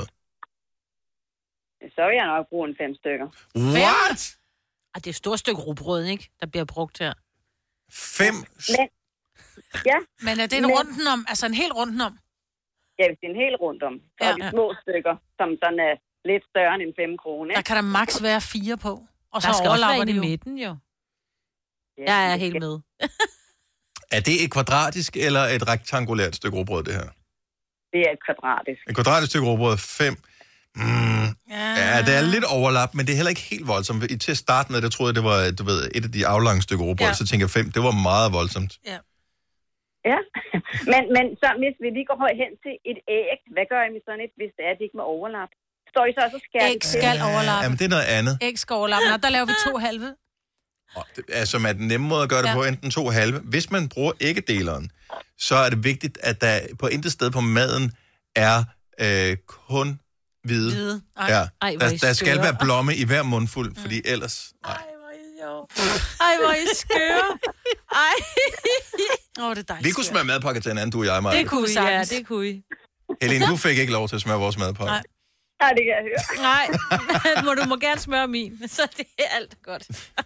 Så vil jeg nok bruge en fem stykker. What? Og det er et stort stykke rugbrød, ikke? Der bliver brugt her. Fem? Men, ja. Men er det en runden om? Altså en hel runden om? Ja, hvis det er en hel rundt om. Så ja. er de små stykker, som sådan er lidt større end en fem kroner. Der kan der maks være fire på. Og så der skal overlapper også være det i midten, jo. Ja, jeg er helt med. Er det et kvadratisk eller et rektangulært stykke rugbrød, det her? Det er et kvadratisk. Et kvadratisk stykke rugbrød, fem. Mm. Ja. ja, det er lidt overlap, men det er heller ikke helt voldsomt. Til at starte med, der troede jeg, det var du ved, et af de aflange stykker rugbrød, ja. Så tænker jeg fem, det var meget voldsomt. Ja. Ja, men, men så hvis vi lige går hen til et æg, hvad gør I med sådan et, hvis det er, det ikke må overlappe? Står I så også og skærer æg skal overlappe. Ja, men det er noget andet. Æg skal overlappe. Nå, der laver vi to halve. Altså, er den nemme måde at gøre det ja. på, enten to halve. Hvis man bruger æggedeleren, så er det vigtigt, at der på intet sted på maden er øh, kun hvide. hvide. Ej. Ja. Ej, der, der skal være blomme i hver mundfuld, mm. fordi ellers... Ej, Ej hvor er I sjov. Ej, hvor er I skøre. Ej. Åh, oh, det er dejligt. Vi kunne smøre madpakke til hinanden, du og jeg, Maja. Det kunne vi, ja, det kunne I. Helene, du fik ikke lov til at smøre vores madpakke. Nej. Nej, det kan jeg høre. Nej, må du må gerne smøre min, så det er alt godt.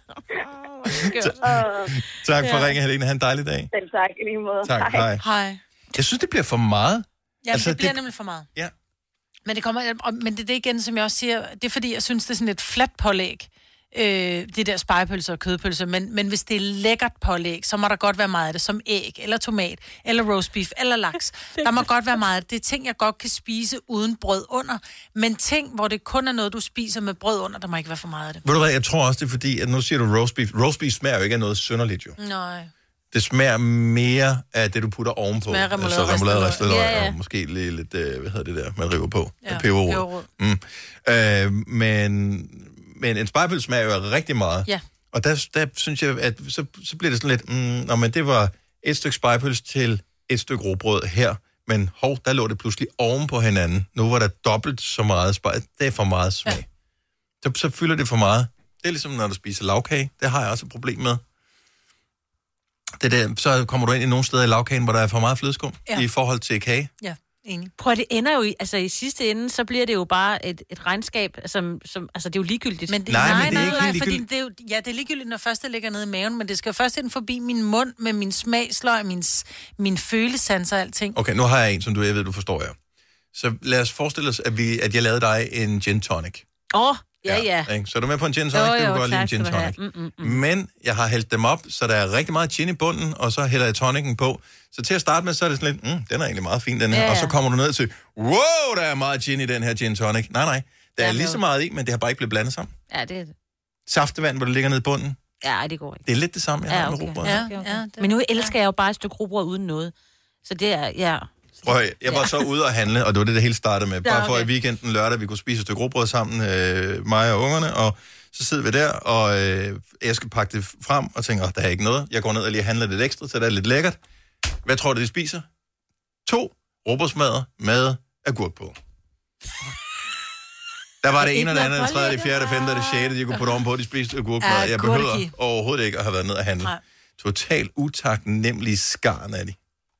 Tak for ja. ringen, Helene. Ha' en dejlig dag. Selv tak, i lige måde. Tak, hej. hej. Jeg synes, det bliver for meget. Ja, altså, det bliver det... nemlig for meget. Ja. Men det kommer, men det er det igen, som jeg også siger, det er fordi, jeg synes, det er sådan et fladt pålæg. øh, de der spegepølser og kødpølser, men, men hvis det er lækkert pålæg, så må der godt være meget af det, som æg, eller tomat, eller roast beef, eller laks. Der må godt være meget af det. Det er ting, jeg godt kan spise uden brød under, men ting, hvor det kun er noget, du spiser med brød under, der må ikke være for meget af det. Ved du hvad, jeg tror også, det er fordi, at nu siger du roast beef. Roast beef smager jo ikke af noget synderligt, jo. Nej. Det smager mere af det, du putter ovenpå. Smager remoulade, altså remoulade, ristet løg, ja, ja. og måske lidt, lidt, hvad hedder det der, man river på. Ja, peberrod. Mm. Øh, men, men en spegepølse smager jo rigtig meget. Ja. Og der, der synes jeg, at så, så bliver det sådan lidt, mm, nå, men det var et stykke spegepølse til et stykke rugbrød her, men hov, der lå det pludselig oven på hinanden. Nu var der dobbelt så meget spejepølse. Det er for meget smag. Ja. Så, så fylder det for meget. Det er ligesom, når du spiser lavkage. Det har jeg også et problem med. Det der, så kommer du ind i nogle steder i lavkagen, hvor der er for meget flødeskum ja. i forhold til kage. Ja, enig. Prøv, det ender jo i, altså i sidste ende, så bliver det jo bare et, et regnskab, som, som, altså det er jo ligegyldigt. Men det, nej, nej, men det er nej, ikke nej, ligegyldigt. fordi det er jo, ja, det er ligegyldigt, når først det ligger nede i maven, men det skal jo først ind forbi min mund med min smagsløg, min, min følesans og alting. Okay, nu har jeg en, som du, jeg ved, du forstår, ja. Så lad os forestille os, at, vi, at jeg lavede dig en gin tonic. Åh, oh, ja, ja. ja. Så er du med på en gin tonic? Jo, jo, det kan godt lide en tak, gin tonic. Mm, mm, mm. Men jeg har hældt dem op, så der er rigtig meget gin i bunden, og så hælder jeg tonicen på. Så til at starte med, så er det sådan lidt, mm, den er egentlig meget fin, den her. Ja, ja. Og så kommer du ned til, wow, der er meget gin i den her gin tonic. Nej, nej, der er Ja, lige no. så meget i, men det har bare ikke blevet blandet sammen. Ja, det er det. Saftevand, hvor det ligger nede i bunden. Ja, det går ikke. Det er lidt det samme, jeg ja, har med okay. rugbrød. Ja, okay, okay. Ja, men nu elsker jeg jo bare et stykke rugbrød uden noget. Så det er, ja... Prøv, jeg var ja. så ude og handle, og det var det, det hele startede med. Bare ja, okay. for i weekenden lørdag, vi kunne spise et stykke rugbrød sammen, øh, mig og ungerne, og så sidder vi der, og øh, jeg skal pakke det frem, og tænker, der er ikke noget. Jeg går ned og lige handler lidt ekstra, så det er lidt lækkert. Hvad tror du, de spiser? To rugbrødsmadder med agurk på. Der var det ene og det andet, det tredje, det fjerde, det femte og det sjette, de kunne putte ovenpå, de spiste agurkmad. Jeg behøver overhovedet ikke at have været ned og handle. Totalt utaknemmelig skarn af de.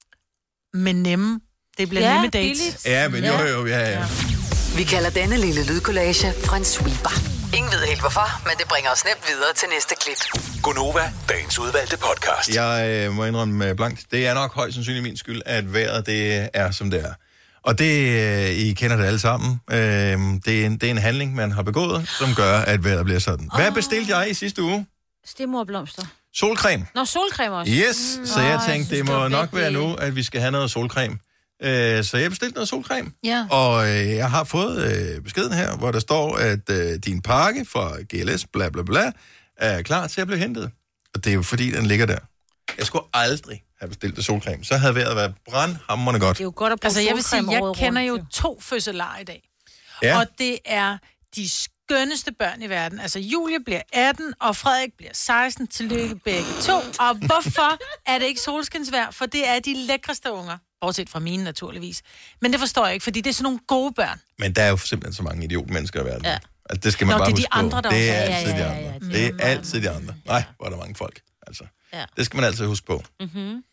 Men nemme. Det bliver ja, nemme dates. Billigt. Ja, men jo, jo, ja, ja. Vi kalder denne lille lydkollage en sweeper. Ingen ved helt hvorfor, men det bringer os nemt videre til næste klip. Gonova, dagens udvalgte podcast. Jeg øh, må indrømme blankt, det er nok højst sandsynligt min skyld, at vejret det er, som det er. Og det, øh, I kender det alle sammen, øh, det, er en, det er en handling, man har begået, som gør, at vejret bliver sådan. Hvad oh. bestilte jeg i sidste uge? Stemorblomster. Solcreme. Nå, solcreme også. Yes, mm, så jeg tænkte, jeg synes, det må det nok være nu, at vi skal have noget solcreme. Øh, så jeg bestilte noget solcreme. Ja. Og øh, jeg har fået øh, beskeden her, hvor der står, at øh, din pakke fra G L S, bla bla bla, er klar til at blive hentet. Og det er jo fordi, den ligger der. Jeg skulle aldrig have bestilt det solcreme. Så havde vejret været brandhamrende godt. Det er jo godt at bruge altså, jeg vil sige, jeg kender jo rundt. to fødselarer i dag. Ja. Og det er de skønneste børn i verden. Altså, Julie bliver atten, og Frederik bliver seksten. Tillykke begge to. Og hvorfor er det ikke solskinsvejr? For det er de lækreste unger. Bortset fra mine, naturligvis. Men det forstår jeg ikke, fordi det er sådan nogle gode børn. Men der er jo simpelthen så mange idiotmennesker i verden. Ja. Altså, det skal man Nå, bare det er huske de andre, på. der Det er også er. altid Ja, de ja, andre. ja, ja, Det er Mm. altid de andre. Nej, hvor er der mange folk. Altså, Ja. det skal man altid huske på. Mm-hmm.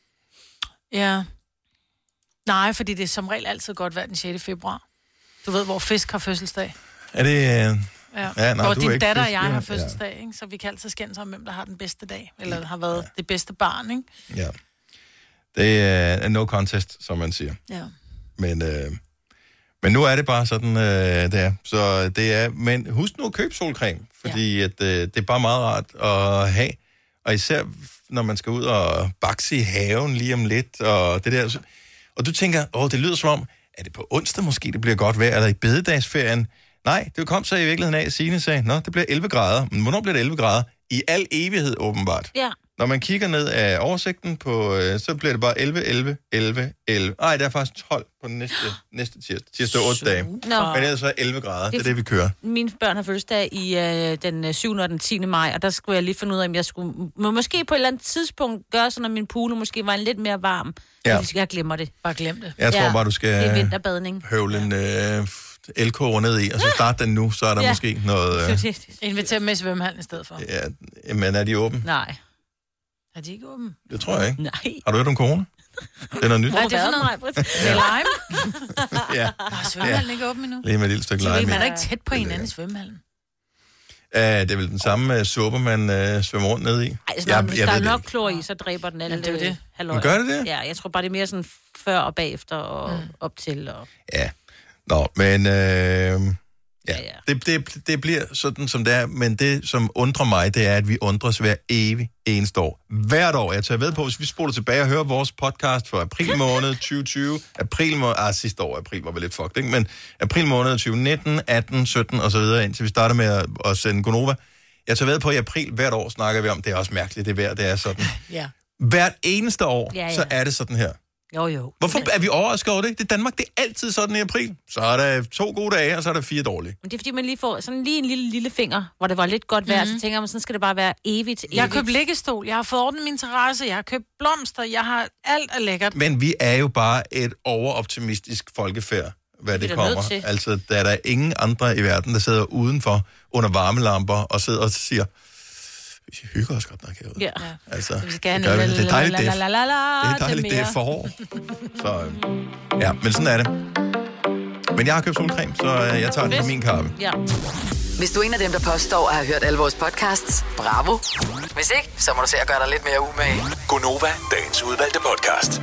Ja. Nej, fordi det er som regel altid godt været den sjette februar. Du ved, hvor fisk har fødselsdag. Er det... Øh... Ja. Ja, nej, hvor du er din ikke datter og fisk, jeg ja. har fødselsdag, ikke? Så vi kan altid skændes om, hvem der har den bedste dag. Eller har været ja. det bedste barn, ikke? Ja. Det er uh, no contest, som man siger. Ja. Men, øh, men nu er det bare sådan, øh, det er. Så det er... Men husk nu at købe solcreme, fordi ja. at, øh, det er bare meget rart at have. Og især når man skal ud og bakse i haven lige om lidt, og det der... Og du tænker, åh, det lyder som om, er det på onsdag måske, det bliver godt vejr, eller i bededagsferien? Nej, det kom så i virkeligheden af, at Signe sagde, nå, det bliver elleve grader. Men hvornår bliver det elleve grader? I al evighed, åbenbart. Ja. Når man kigger ned af oversigten, på, øh, så bliver det bare elleve, elleve, elleve, elleve. Ej, der er faktisk tolv på den næste, næste tirsdag. Tirsdag otte dage. Nå. Men ellers er elleve grader. Det er det, vi kører. Mine børn har fødselsdag i øh, den syvende og den tiende maj, og der skulle jeg lige finde ud af, om jeg skulle må måske på et eller andet tidspunkt gøre sådan, at min pool måske var en lidt mere varm. Ja. Hvis jeg glemmer det. Bare glem det. Jeg tror Ja, bare, du Det er skal vinterbadning. høvle en øh, elkoger ned i, og så starte den nu, så er der Ja. måske noget... Øh, Inviter med i svømmehallen i stedet for. ja, men er de åbne? Nej. Er de ikke åbne? Det tror jeg ikke. Nej. Har du hørt om corona? Det er noget nyt. Nej, det er for noget. Det er lime. Ja. Nå, er svømmehallen ikke åben endnu? Lige med et lille stykke Så lime. man er ikke tæt på hinanden i svømmehallen. Ja, det er vel den samme uh, suppe, man uh, svømmer rundt ned i. Ej, så når, hvis der er nok klor i, så dræber den alle. Ja, det er jo det. Halløj. Gør det det? Ja, jeg tror bare, det er mere sådan før og bagefter og mm. op til. Og... Ja. Nå, men øh, Ja, det, det, det bliver sådan, som det er, men det, som undrer mig, det er, at vi undres hver evig eneste år. Hvert år, jeg tager ved på, hvis vi spoler tilbage og hører vores podcast for april måned tyve tyve, april måned, ah, sidste år, april var vel lidt fucked, ikke? Men april måned tyve nitten, atten, sytten og så videre, indtil vi starter med at, at sende Gonova. Jeg tager ved på, at i april hvert år snakker vi om, det er også mærkeligt, det vejr, det er sådan. Ja. Hvert eneste år, Ja, ja. så er det sådan her. Jo, jo. Hvorfor er vi overrasket over det? Det er Danmark, det er altid sådan i april. Så er der to gode dage, og så er der fire dårlige. Men det er fordi, man lige får sådan lige en lille, lille finger, hvor det var lidt godt vejr, mm-hmm. så tænker man, sådan skal det bare være evigt, evigt. Jeg har købt liggestol, jeg har fået ordnet min terrasse, jeg har købt blomster, jeg har alt er lækkert. Men vi er jo bare et overoptimistisk folkefærd, hvad det, det kommer. Altså, der er der ingen andre i verden, der sidder udenfor under varmelamper og sidder og siger, vi hygger os godt nok herude. Ja. Altså, vi skal det, gør, det er dejligt, det er, la, la, la, la, det er, dejligt, det er forår. Så ja, men sådan er det. Men jeg har købt solcreme, så jeg tager den på min kappe. Ja. Hvis du er en af dem, der påstår at have hørt alle vores podcasts, bravo. Hvis ikke, så må du se at gøre dig lidt mere umage. Gonova, dagens udvalgte podcast.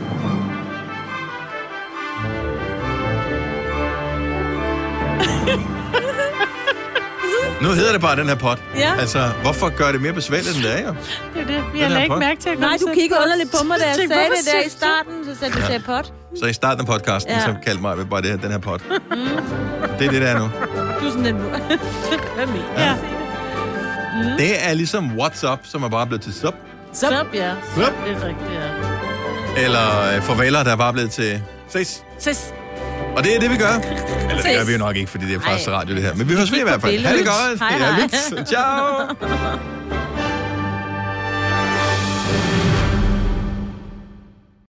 Nu hedder det bare den her pot. Ja. Altså, hvorfor gør det mere besværligt, end det er jo? Det er det. Vi har ikke mærke til at Nej, du kiggede underligt på mig, da jeg Tænk, sagde hvorfor det der i synes du? starten, så sagde du Ja. sagde pot. Så i starten af podcasten, Ja. så kaldte mig bare det her, den her pot. Mm. Det er det, der er nu. Du er sådan en... Hvad mener Ja. ja. Mm. Det er ligesom WhatsApp, som er bare blevet til sup. Sup, ja. Sup. Det er rigtigt, ja. Eller øh, farveler, der er bare blevet til ses. Ses. Og det er det, vi gør. Eller det gør vi jo nok ikke, fordi det er faktisk radio, det her. Men vi høres ved i hvert fald. Ha' det godt. Hej, Ja, hej. lyt. Ciao.